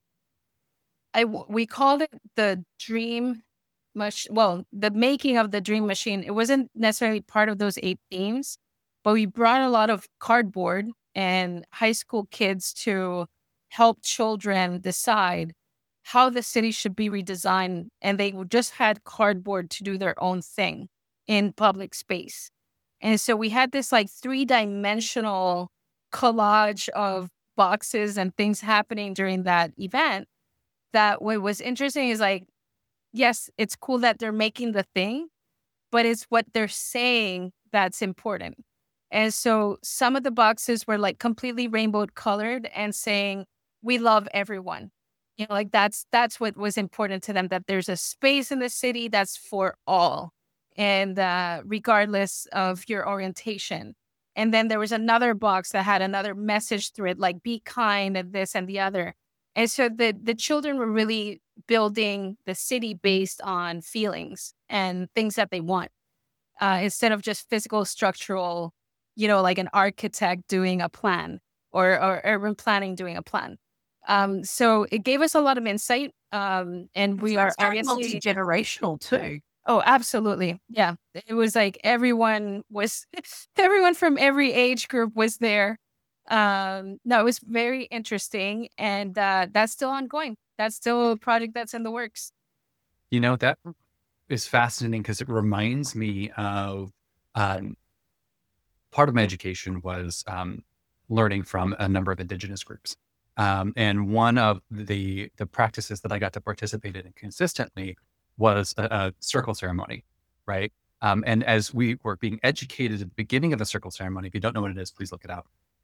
we called it the dream machine. Well, the making of the dream machine. It wasn't necessarily part of those 8 themes, but we brought a lot of cardboard and high school kids to help children decide how the city should be redesigned. And they just had cardboard to do their own thing in public space. And so we had this like 3-dimensional collage of boxes and things happening during that event. That what was interesting is like, yes, it's cool that they're making the thing, but it's what they're saying that's important. And so some of the boxes were like completely rainbow colored and saying, we love everyone. Like that's what was important to them, that there's a space in the city that's for all. And regardless of your orientation. And then there was another box that had another message through it, like be kind and this and the other. And so the children were really building the city based on feelings and things that they want, instead of just physical, structural, like an architect doing a plan or urban planning doing a plan. So it gave us a lot of insight. And we are obviously multi-generational too. Oh, absolutely. Yeah. It was like everyone from every age group was there. No, it was very interesting. And that's still ongoing. That's still a project that's in the works. That is fascinating because it reminds me of part of my education was learning from a number of Indigenous groups. And one of the practices that I got to participate in consistently was a circle ceremony, right? And as we were being educated at the beginning of the circle ceremony, if you don't know what it is, please look it up.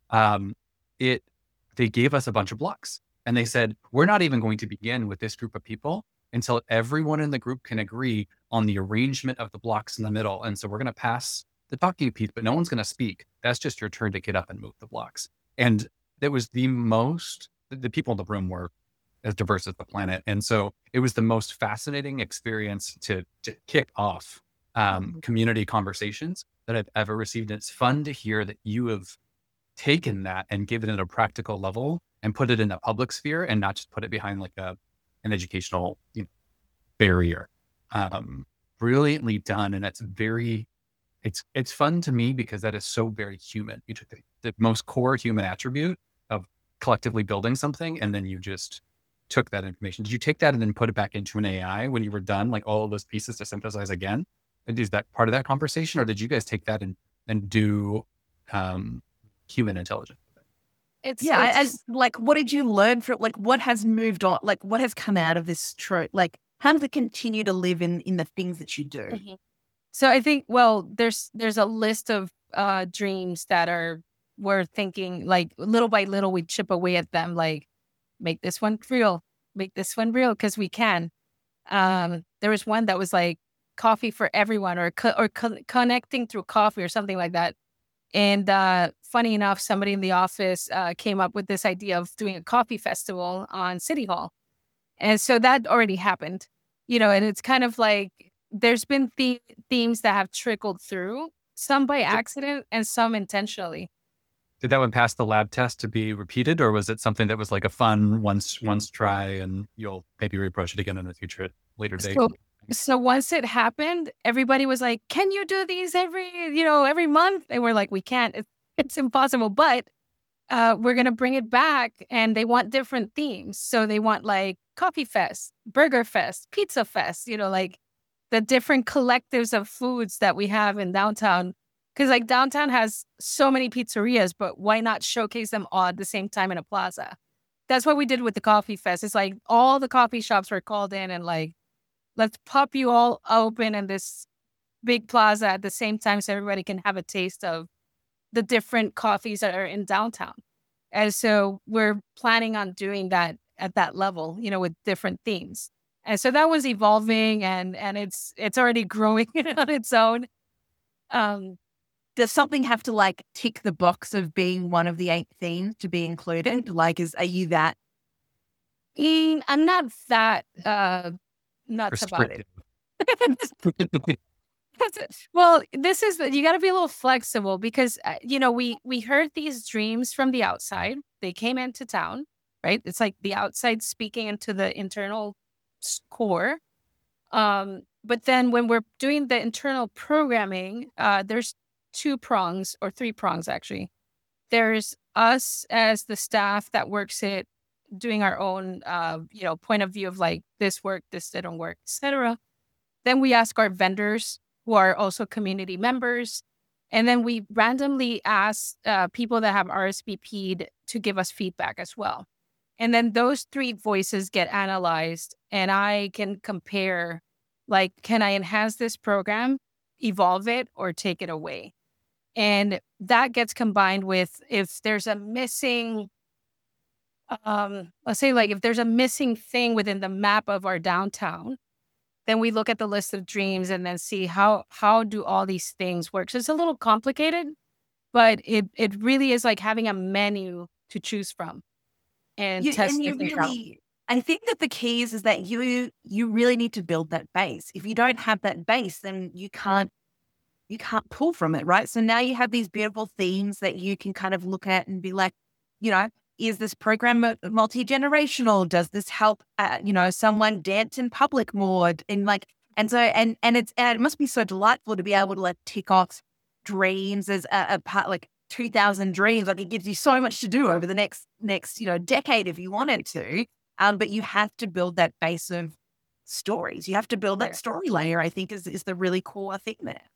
They gave us a bunch of blocks, and they said, we're not even going to begin with this group of people until everyone in the group can agree on the arrangement of the blocks in the middle. And so we're going to pass the talking piece, but no one's going to speak. That's just your turn to get up and move the blocks. And it was the people in the room were as diverse as the planet. And so it was the most fascinating experience to kick off community conversations that I've ever received. And it's fun to hear that you have taken that and given it at a practical level and put it in a public sphere and not just put it behind like an educational barrier. Brilliantly done. And it's fun to me because that is so very human. You took the most core human attribute of collectively building something, and then you just took that information. Did you take that and then put it back into an AI when you were done, like all of those pieces to synthesize again? And is that part of that conversation, or did you guys take that and do human intelligence? As like, what did you learn from, like, what has moved on, like, what has come out of this trope? Like, how does it continue to live in the things that you do? Mm-hmm. So I think, well, there's a list of dreams that we're thinking, like, little by little we chip away at them, like, make this one real, because we can. There was one that was like coffee for everyone, or connecting through coffee or something like that. And funny enough, somebody in the office came up with this idea of doing a coffee festival on City Hall. And so that already happened, and it's kind of like there's been themes that have trickled through, some by accident and some intentionally. Did that one pass the lab test to be repeated, or was it something that was like a fun once try and you'll maybe reapproach it again in a later date? So once it happened, everybody was like, can you do these every month? And we're like, we can't, it's impossible, but we're going to bring it back, and they want different themes. So they want like coffee fest, burger fest, pizza fest, like the different collectives of foods that we have in downtown. Because like downtown has so many pizzerias, but why not showcase them all at the same time in a plaza? That's what we did with the coffee fest. It's like all the coffee shops were called in and like, let's pop you all open in this big plaza at the same time so everybody can have a taste of the different coffees that are in downtown. And so we're planning on doing that at that level, with different themes. And so that was evolving, and it's already growing on its own. Does something have to like tick the box of being one of the 8 themes to be included? Like, are you that? I'm not that nuts about it. Well, this is you got to be a little flexible because we heard these dreams from the outside. They came into town, right? It's like the outside speaking into the internal core. But then when we're doing the internal programming, there's 2 prongs or 3 prongs actually. There's us as the staff that works it, doing our own point of view of like this worked, this didn't work, etc. Then we ask our vendors who are also community members, and then we randomly ask people that have RSVP'd to give us feedback as well. And then those 3 voices get analyzed, and I can compare, like, can I enhance this program, evolve it, or take it away? And that gets combined with if there's a missing, let's say like if there's a missing thing within the map of our downtown, then we look at the list of dreams and then see how do all these things work. So it's a little complicated, but it really is like having a menu to choose from and test different out. I think that the key is that you really need to build that base. If you don't have that base, then you can't pull from it, right? So now you have these beautiful themes that you can kind of look at and be like, is this program multi-generational? Does this help, someone dance in public more? And it must be so delightful to be able to like tick off dreams as a part, like 2,000 dreams. Like it gives you so much to do over the next decade if you wanted to. But you have to build that base of stories. You have to build that story layer, I think is the really core thing there.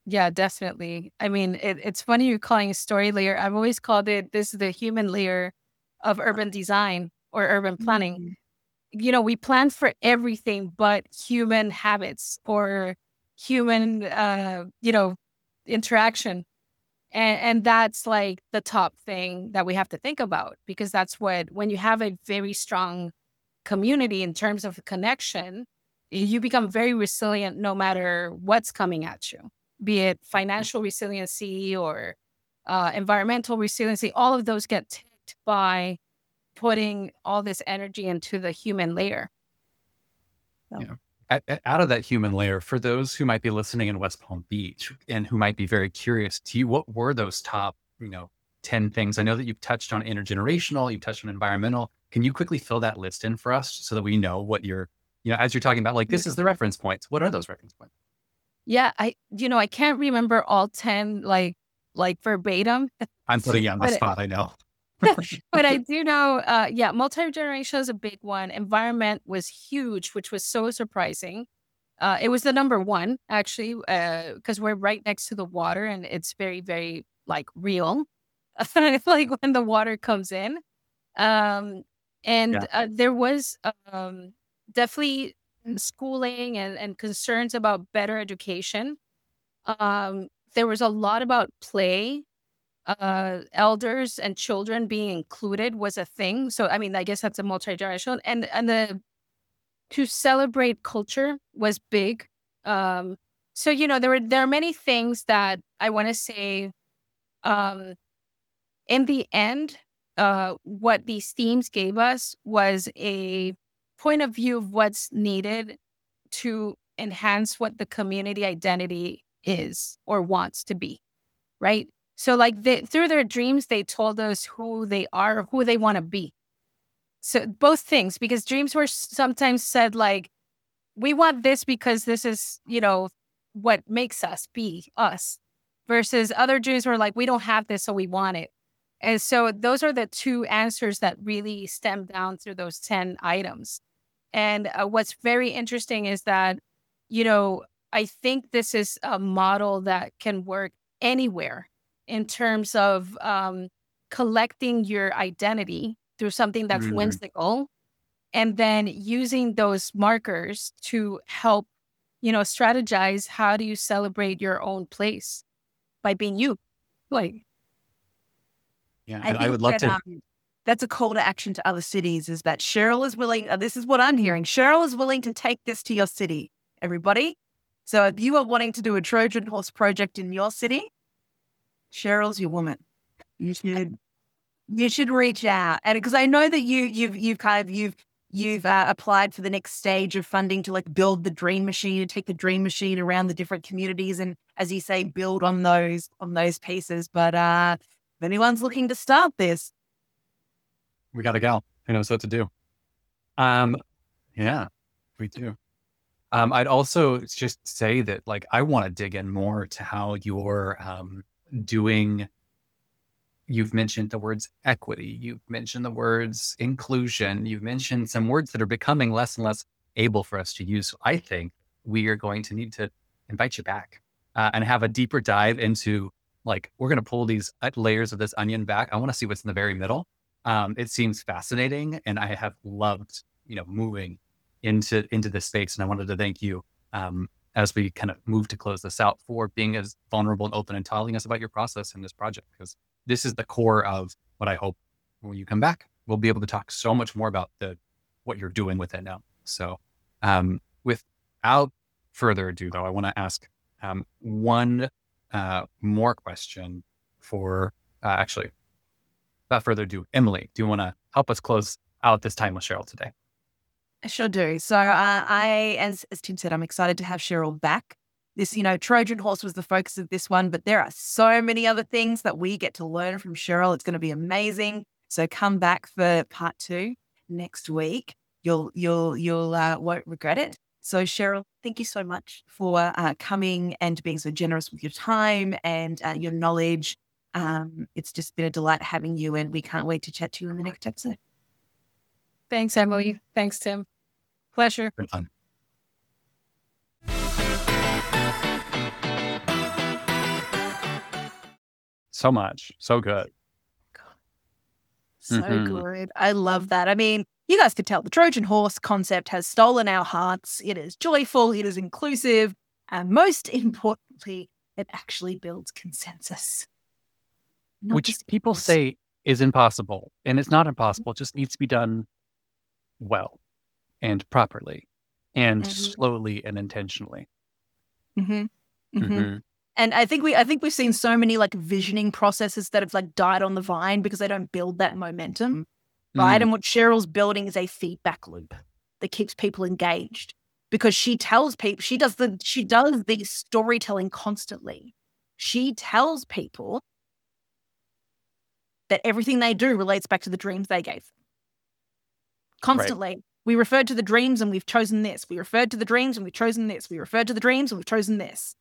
Yeah, definitely. I mean, it's funny you're calling a story layer. I've always called it, this is the human layer of urban design or urban planning. Mm. We plan for everything but human habits or human, interaction. And that's like the top thing that we have to think about, because that's when you have a very strong community in terms of connection, you become very resilient no matter what's coming at you, be it financial resiliency or environmental resiliency. All of those get ticked by putting all this energy into the human layer. So. Yeah. Out of that human layer, for those who might be listening in West Palm Beach and who might be very curious to you, what were those top, 10 things? I know that you've touched on intergenerational, you've touched on environmental. Can you quickly fill that list in for us so that we know what you're, as you're talking about, like, this is the reference points. What are those reference points? Yeah, I can't remember all 10 like verbatim. I'm putting you on the spot, I know. But I do know, multi-generational is a big one. Environment was huge, which was so surprising. It was the number one, actually, because we're right next to the water and it's very, very like real. Like when the water comes in. There was definitely schooling and concerns about better education. There was a lot about play. Elders and children being included was a thing. So, I mean, I guess that's a multi-generational, and to celebrate culture was big. So, there are many things that I want to say, in the end, what these themes gave us was a point of view of what's needed to enhance what the community identity is or wants to be, right? So like through their dreams, they told us who they are, or who they want to be. So both things, because dreams were sometimes said like, we want this because this is, what makes us be us, versus other dreams were like, we don't have this, so we want it. And so those are the two answers that really stem down through those 10 items. And what's very interesting is that, I think this is a model that can work anywhere in terms of collecting your identity through something that's whimsical, and then using those markers to help, strategize how do you celebrate your own place by being you. Like, yeah, and I would love to. That's a call to action to other cities, is that Cheryl is willing, this is what I'm hearing, Cheryl is willing to take this to your city, everybody. So if you are wanting to do a Trojan Horse project in your city, Cheryl's your woman. You should reach out, and because I know that you've applied for the next stage of funding to like build the dream machine and take the dream machine around the different communities, and as you say, build on those pieces. But if anyone's looking to start this, we got a gal who knows what to do. Yeah, we do. I'd also just say that, like, I want to dig in more to how you're doing. You've mentioned the words equity. You've mentioned the words inclusion. You've mentioned some words that are becoming less and less able for us to use. So I think we are going to need to invite you back and have a deeper dive into, like, we're going to pull these layers of this onion back. I want to see what's in the very middle. It seems fascinating, and I have loved, moving into this space. And I wanted to thank you as we kind of move to close this out, for being as vulnerable and open and telling us about your process in this project, because this is the core of what I hope when you come back, we'll be able to talk so much more about what you're doing with it now. So without further ado, though, I want to ask one more question for actually, without further ado, Emily, do you want to help us close out this time with Cheryl today? I sure do. So as Tim said, I'm excited to have Cheryl back. This, Trojan Horse was the focus of this one, but there are so many other things that we get to learn from Cheryl. It's going to be amazing. So come back for part 2 next week. You'll won't regret it. So Cheryl, thank you so much for coming and being so generous with your time and your knowledge. It's just been a delight having you, and we can't wait to chat to you in the next episode. Thanks, Emily. Thanks, Tim. Pleasure. Been fun. So much. So good. So Mhm. good. I love that. I mean, you guys could tell the Trojan horse concept has stolen our hearts. It is joyful, it is inclusive, and most importantly, it actually builds consensus. Not Which just people impulse. say is impossible. And it's not impossible. It just needs to be done well and properly and Mhm. slowly and intentionally. Mhm. Mhm. Mhm. And I think we've seen so many like visioning processes that have like died on the vine because they don't build that momentum, right? Mm. And what Cheryl's building is a feedback loop that keeps people engaged because she tells people she does the storytelling constantly. She tells people that everything they do relates back to the dreams they gave them. Right. Constantly. We referred to the dreams and we've chosen this. We referred to the dreams and we've chosen this. We referred to the dreams and we've chosen this.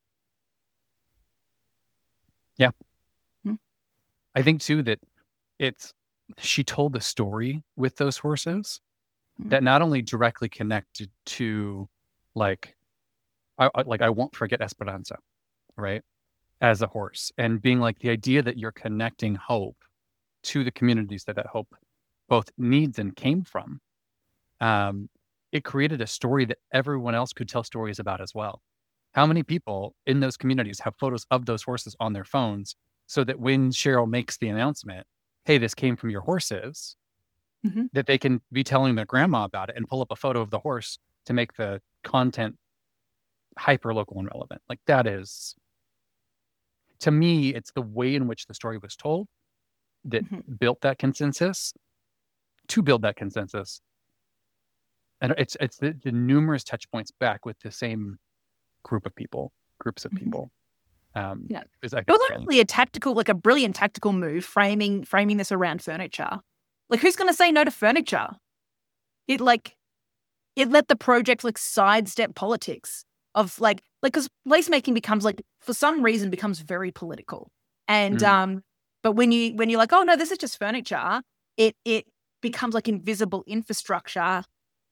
Yeah. Hmm. I think too that she told the story with those horses Mhm. that not only directly connected to like I won't forget Esperanza, right? As a horse, and being like the idea that you're connecting hope to the communities that hope both needs and came from. It created a story that everyone else could tell stories about as well. How many people in those communities have photos of those horses on their phones so that when Cheryl makes the announcement, hey, this came from your horses, Mhm. that they can be telling their grandma about it and pull up a photo of the horse to make the content hyper local and relevant. Like that is, to me, it's the way in which the story was told that Mhm. built that consensus to build that consensus. And it's the numerous touch points back with the same groups of Mhm. people. Yeah. Is I It was think actually a tactical, like a brilliant tactical move, framing this around furniture. Like, who's going to say no to furniture? It let the project like sidestep politics of like because placemaking becomes like for some reason becomes very political, and but when you're like, oh no, this is just furniture, it becomes like invisible infrastructure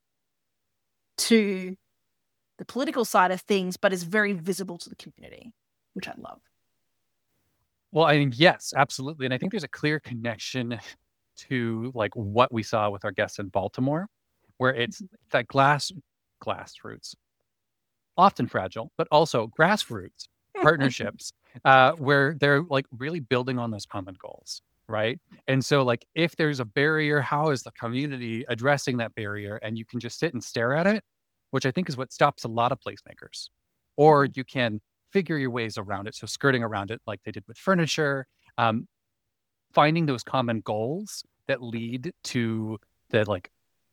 to the political side of things, but is very visible to the community, which I love. Well, I think yes, absolutely. And I think there's a clear connection to like what we saw with our guests in Baltimore, where it's that grassroots, often fragile, but also grassroots partnerships, where they're like really building on those common goals, right? And so like if there's a barrier, how is the community addressing that barrier? And you can just sit and stare at it, which I think is what stops a lot of placemakers. Or you can figure your ways around it. So skirting around it like they did with furniture, um, finding those common goals that lead to the like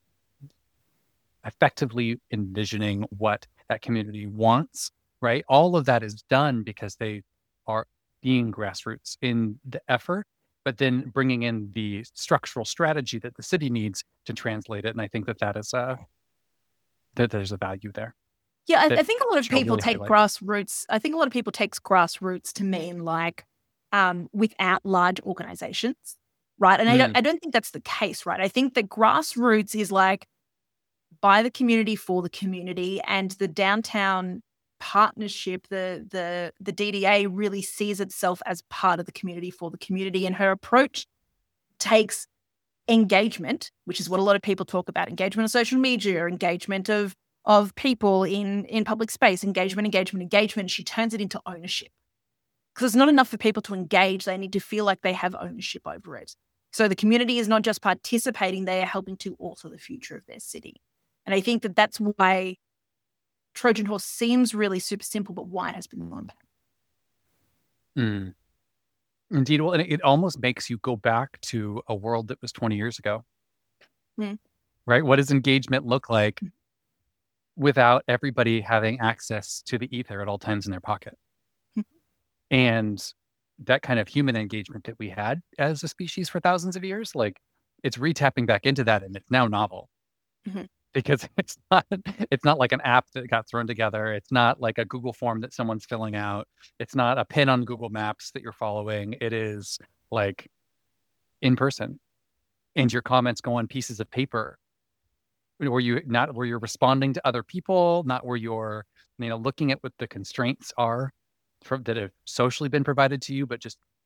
effectively envisioning what that community wants, right? All of that is done because they are being grassroots in the effort, but then bringing in the structural strategy that the city needs to translate it. And I think that is that there's a value there Yeah, I that think a lot of Cheryl people really take highlights. grassroots. I think a lot of people takes grassroots to mean like without large organizations, right? And Mm, I don't think that's the case, right? I think that grassroots is like by the community for the community, and the downtown partnership, the DDA really sees itself as part of the community for the community, and her approach takes engagement, which is what a lot of people talk about, engagement on social media, engagement of people in public space, engagement. She turns it into ownership. Because it's not enough for people to engage, they need to feel like they have ownership over it. So the community is not just participating, they are helping to alter the future of their city. And I think that that's why Trojan Horse seems really super simple, but why it has been long. mm. Indeed. Well, and it almost makes you go back to a world that was 20 years ago, Mm. right? What does engagement look like without everybody having access to the ether at all times in their pocket? And that kind of human engagement that we had as a species for thousands of years, like it's retapping back into that, and it's now novel Mhm. because it's not like an app that got thrown together. It's not like a Google form that someone's filling out. It's not a pin on Google Maps that you're following. It is like in person, and your comments go on pieces of paper where you're responding to other people, not where you're looking at what the constraints are that have socially been provided to you, but just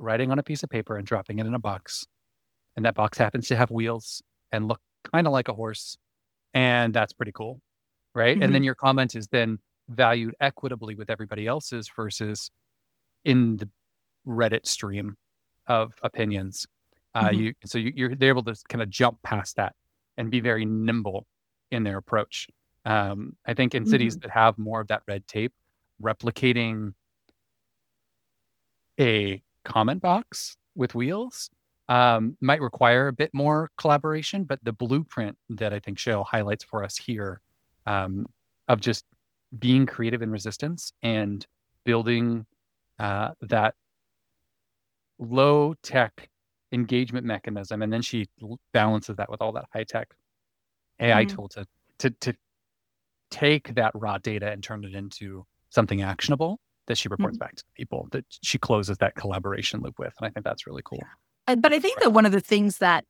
writing on a piece of paper and dropping it in a box. And that box happens to have wheels and look kind of like a horse. And that's pretty cool. Right. And then your comment is then valued equitably with everybody else's versus in the Reddit stream of opinions. You're they're able to kind of jump past that and be very nimble in their approach. I think in cities that have more of that red tape, replicating a comment box with wheels might require a bit more collaboration, but the blueprint that I think Cheryl highlights for us here of just being creative in resistance and building that low tech engagement mechanism, and then she balances that with all that high tech AI tool to take that raw data and turn it into something actionable that she reports back to people, that she closes that collaboration loop with. And I think that's really cool. But I think that one of the things that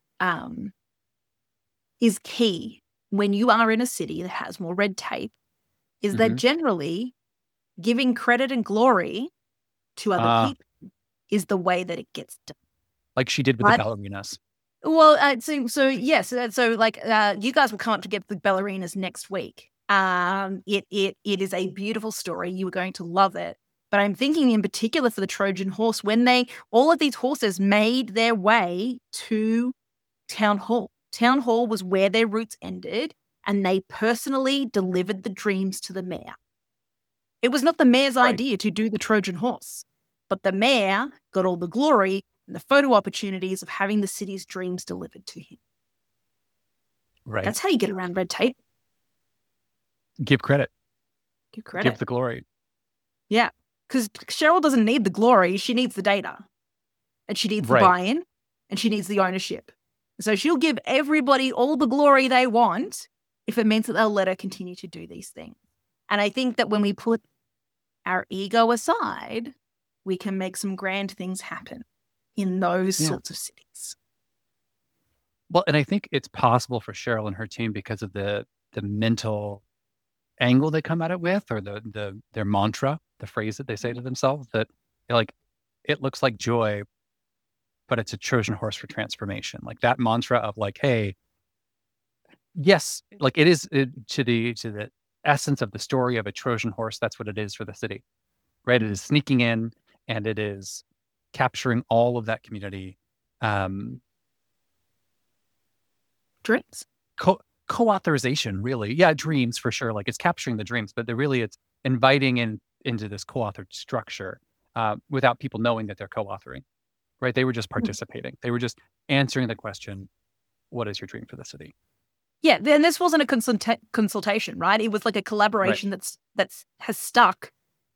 is key when you are in a city that has more red tape is that generally giving credit and glory to other people is the way that it gets done. Like she did with the ballerinas. Well, so like you guys will come up to get the ballerinas next week. It is a beautiful story. You are going to love it. But I'm thinking in particular for the Trojan horse, when all of these horses made their way to Town Hall. Town Hall was where their routes ended, and they personally delivered the dreams to the mayor. It was not the mayor's idea to do the Trojan horse, but the mayor got all the glory and the photo opportunities of having the city's dreams delivered to him. Right. That's how you get around red tape. Give credit. Give the glory. Yeah. Because Cheryl doesn't need the glory. She needs the data. And she needs the buy-in. And she needs the ownership. So she'll give everybody all the glory they want if it means that they'll let her continue to do these things. And I think that when we put our ego aside, we can make some grand things happen in those sorts of cities. Well, and I think it's possible for Cheryl and her team because of the mental angle they come at it with, or their mantra, the phrase that they say to themselves, that like, it looks like joy, but it's a Trojan horse for transformation. Like that mantra of like, hey, yes, like it is to the essence of the story of a Trojan horse. That's what it is for the city, right? It is sneaking in and it is capturing all of that community. Dreams. Co-authorization, really. Yeah, dreams for sure. Like it's capturing the dreams, but it's inviting into this co-authored structure without people knowing that they're co-authoring, right? They were just participating. They were just answering the question, what is your dream for the city? Yeah, then this wasn't a consultation, right? It was like a collaboration that's has stuck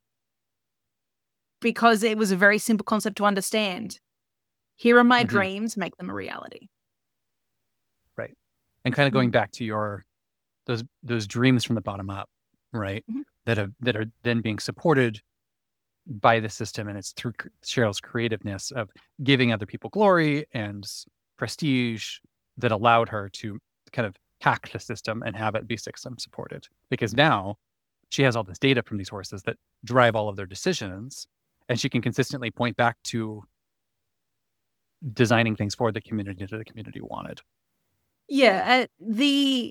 because it was a very simple concept to understand. Here are my dreams, make them a reality. Right. And kind of going back to those dreams from the bottom up, right? That are then being supported by the system, and it's through Cheryl's creativeness of giving other people glory and prestige that allowed her to kind of hack the system and have it be system supported. Because now she has all this data from these horses that drive all of their decisions, and she can consistently point back to designing things for the community that the community wanted. Yeah, the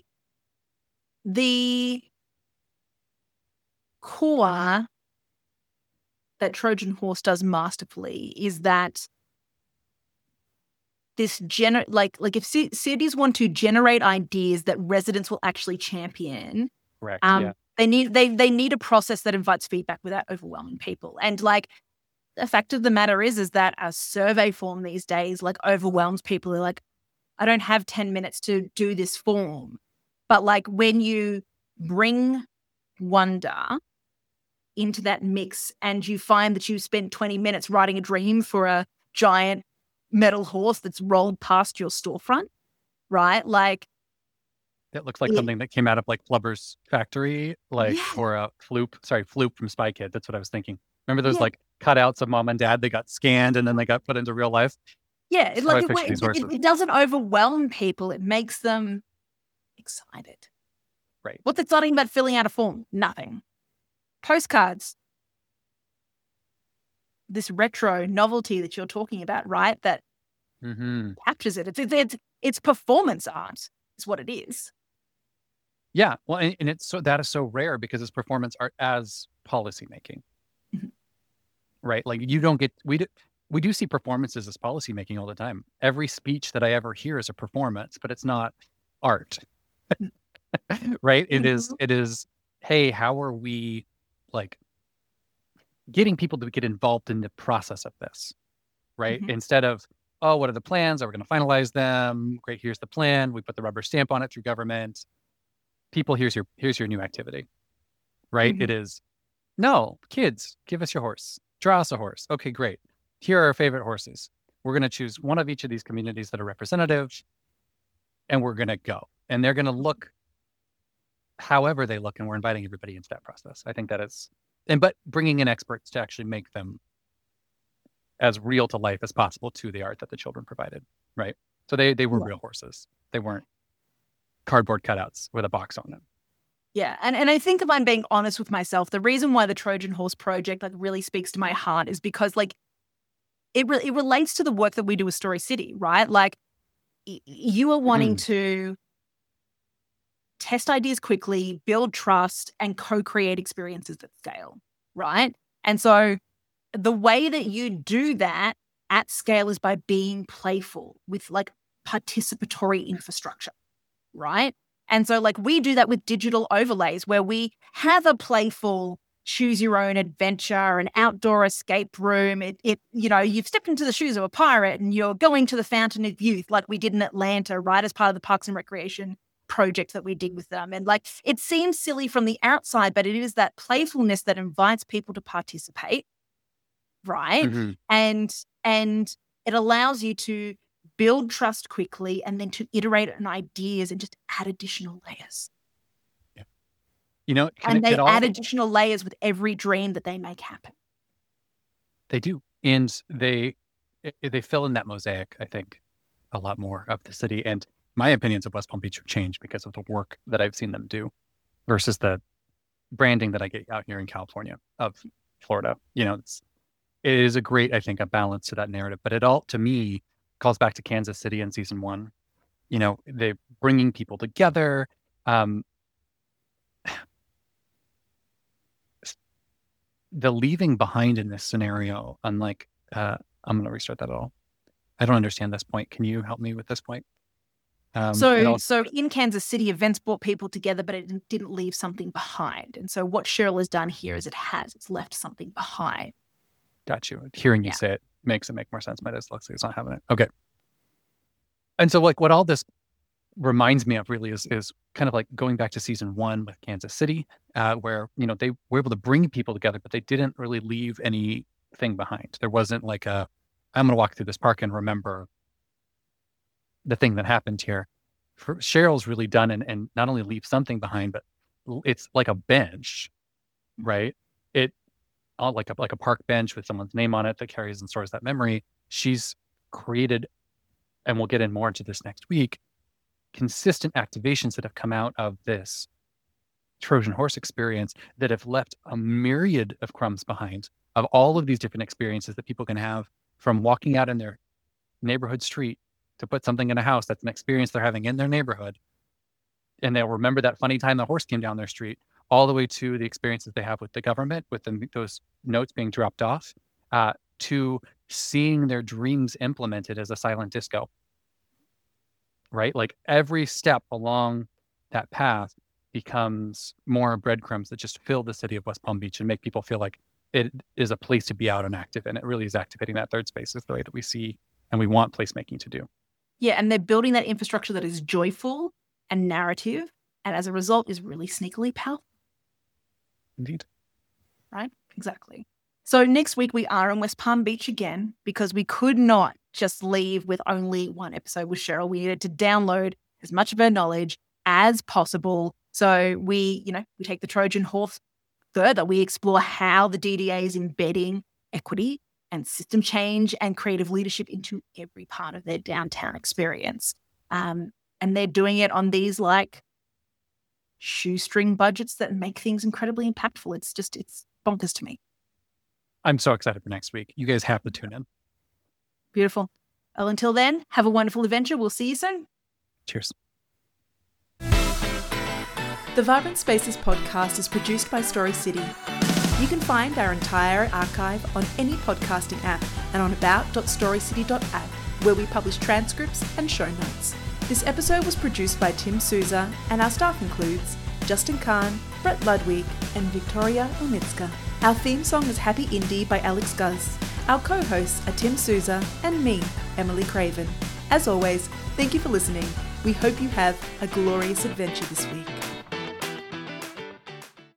core that Trojan horse does masterfully is that this like if cities want to generate ideas that residents will actually champion, correct? They need a process that invites feedback without overwhelming people. And like the fact of the matter is that a survey form these days like overwhelms people. They're like, I don't have 10 minutes to do this form. But like when you bring wonder into that mix and you find that you spent 20 minutes writing a dream for a giant metal horse that's rolled past your storefront, right? Like it looks like something that came out of like Flubber's factory, like or a Floop from Spy Kid. That's what I was thinking. Remember those like cutouts of mom and dad? They got scanned and then they got put into real life. Yeah, it doesn't overwhelm people. It makes them excited. Right. What's exciting about filling out a form? Nothing. Postcards. this retro novelty that you're talking about, right? That Hmm. captures it. It's performance art is what it is. Yeah. Well, and it's that is so rare because it's performance art as policymaking, Mhm. right? Like you don't get, we do see performances as policymaking all the time. Every speech that I ever hear is a performance, but it's not art, right? Mhm. It is, hey, how are we like getting people to get involved in the process of this, right? Mhm. Instead of, oh, what are the plans? Are we going to finalize them? Great, here's the plan. We put the rubber stamp on it through government. People, here's your new activity, right? It Mhm. is, no, kids, give us your horse. Draw us a horse. Okay, great. Here are our favorite horses. We're going to choose one of each of these communities that are representative, and we're going to go. And they're going to look however they look, and we're inviting everybody into that process. I think that is, but bringing in experts to actually make them as real to life as possible to the art that the children provided, right? So they were Yeah. real horses. They weren't cardboard cutouts with a box on them. Yeah. And I think if I'm being honest with myself, the reason why the Trojan Horse Project like really speaks to my heart is because like it relates to the work that we do with Story City, right? Like you are wanting to test ideas quickly, build trust, and co-create experiences at scale, right? And so the way that you do that at scale is by being playful with like participatory infrastructure, right? And so like we do that with digital overlays where we have a playful choose your own adventure, an outdoor escape room. You've stepped into the shoes of a pirate and you're going to the Fountain of Youth like we did in Atlanta, right? As part of the Parks and Recreation project that we did with them. And like it seems silly from the outside, but it is that playfulness that invites people to participate, right? Mm-hmm. And it allows you to build trust quickly and then to iterate on ideas and just add additional layers. Yeah. You know, And they add additional layers with every dream that they make happen. They do. And they fill in that mosaic, I think, a lot more of the city. And my opinions of West Palm Beach have changed because of the work that I've seen them do versus the branding that I get out here in California of Florida. You know, it is a great, I think, a balance to that narrative. But it all, to me, calls back to Kansas City in season 1. You know, they're bringing people together. The leaving behind in this scenario, unlike, I'm going to restart that at all. I don't understand this point. Can you help me with this point? So in Kansas City, events brought people together, but it didn't leave something behind. And so what Cheryl has done here is it's left something behind. Got you. Hearing you say it makes it make more sense. My dyslexia is not having it. Okay. And so like what all this reminds me of really is kind of like going back to season 1 with Kansas City, where, you know, they were able to bring people together, but they didn't really leave anything behind. There wasn't like I'm going to walk through this park and remember the thing that happened here. Cheryl's really done and not only leave something behind, but it's like a bench, right? It like a park bench with someone's name on it that carries and stores that memory. She's created, and we'll get in more into this next week, consistent activations that have come out of this Trojan Horse experience that have left a myriad of crumbs behind of all of these different experiences that people can have, from walking out in their neighborhood street to put something in a house that's an experience they're having in their neighborhood, and they'll remember that funny time the horse came down their street, all the way to the experiences they have with the government, with those notes being dropped off, to seeing their dreams implemented as a silent disco, right? Like every step along that path becomes more breadcrumbs that just fill the city of West Palm Beach and make people feel like it is a place to be out and active. And it really is activating that third space, is the way that we see and we want placemaking to do. Yeah, and they're building that infrastructure that is joyful and narrative, and as a result is really sneakily powerful. Indeed. Right? Exactly. So next week we are in West Palm Beach again, because we could not just leave with only one episode with Cheryl. We needed to download as much of her knowledge as possible. So we take the Trojan Horse further. We explore how the DDA is embedding equity and system change and creative leadership into every part of their downtown experience. And they're doing it on these like shoestring budgets that make things incredibly impactful. It's bonkers to me. I'm so excited for next week. You guys have to tune in. Beautiful. Well, until then, have a wonderful adventure. We'll see you soon. Cheers. The Vibrant Spaces podcast is produced by Story City. You can find our entire archive on any podcasting app and on about.storycity.app, where we publish transcripts and show notes. This episode was produced by Tim Souza, and our staff includes Justin Kahn, Brett Ludwig, and Victoria Omitska. Our theme song is Happy Indie by Alex Guz. Our co-hosts are Tim Souza and me, Emily Craven. As always, thank you for listening. We hope you have a glorious adventure this week.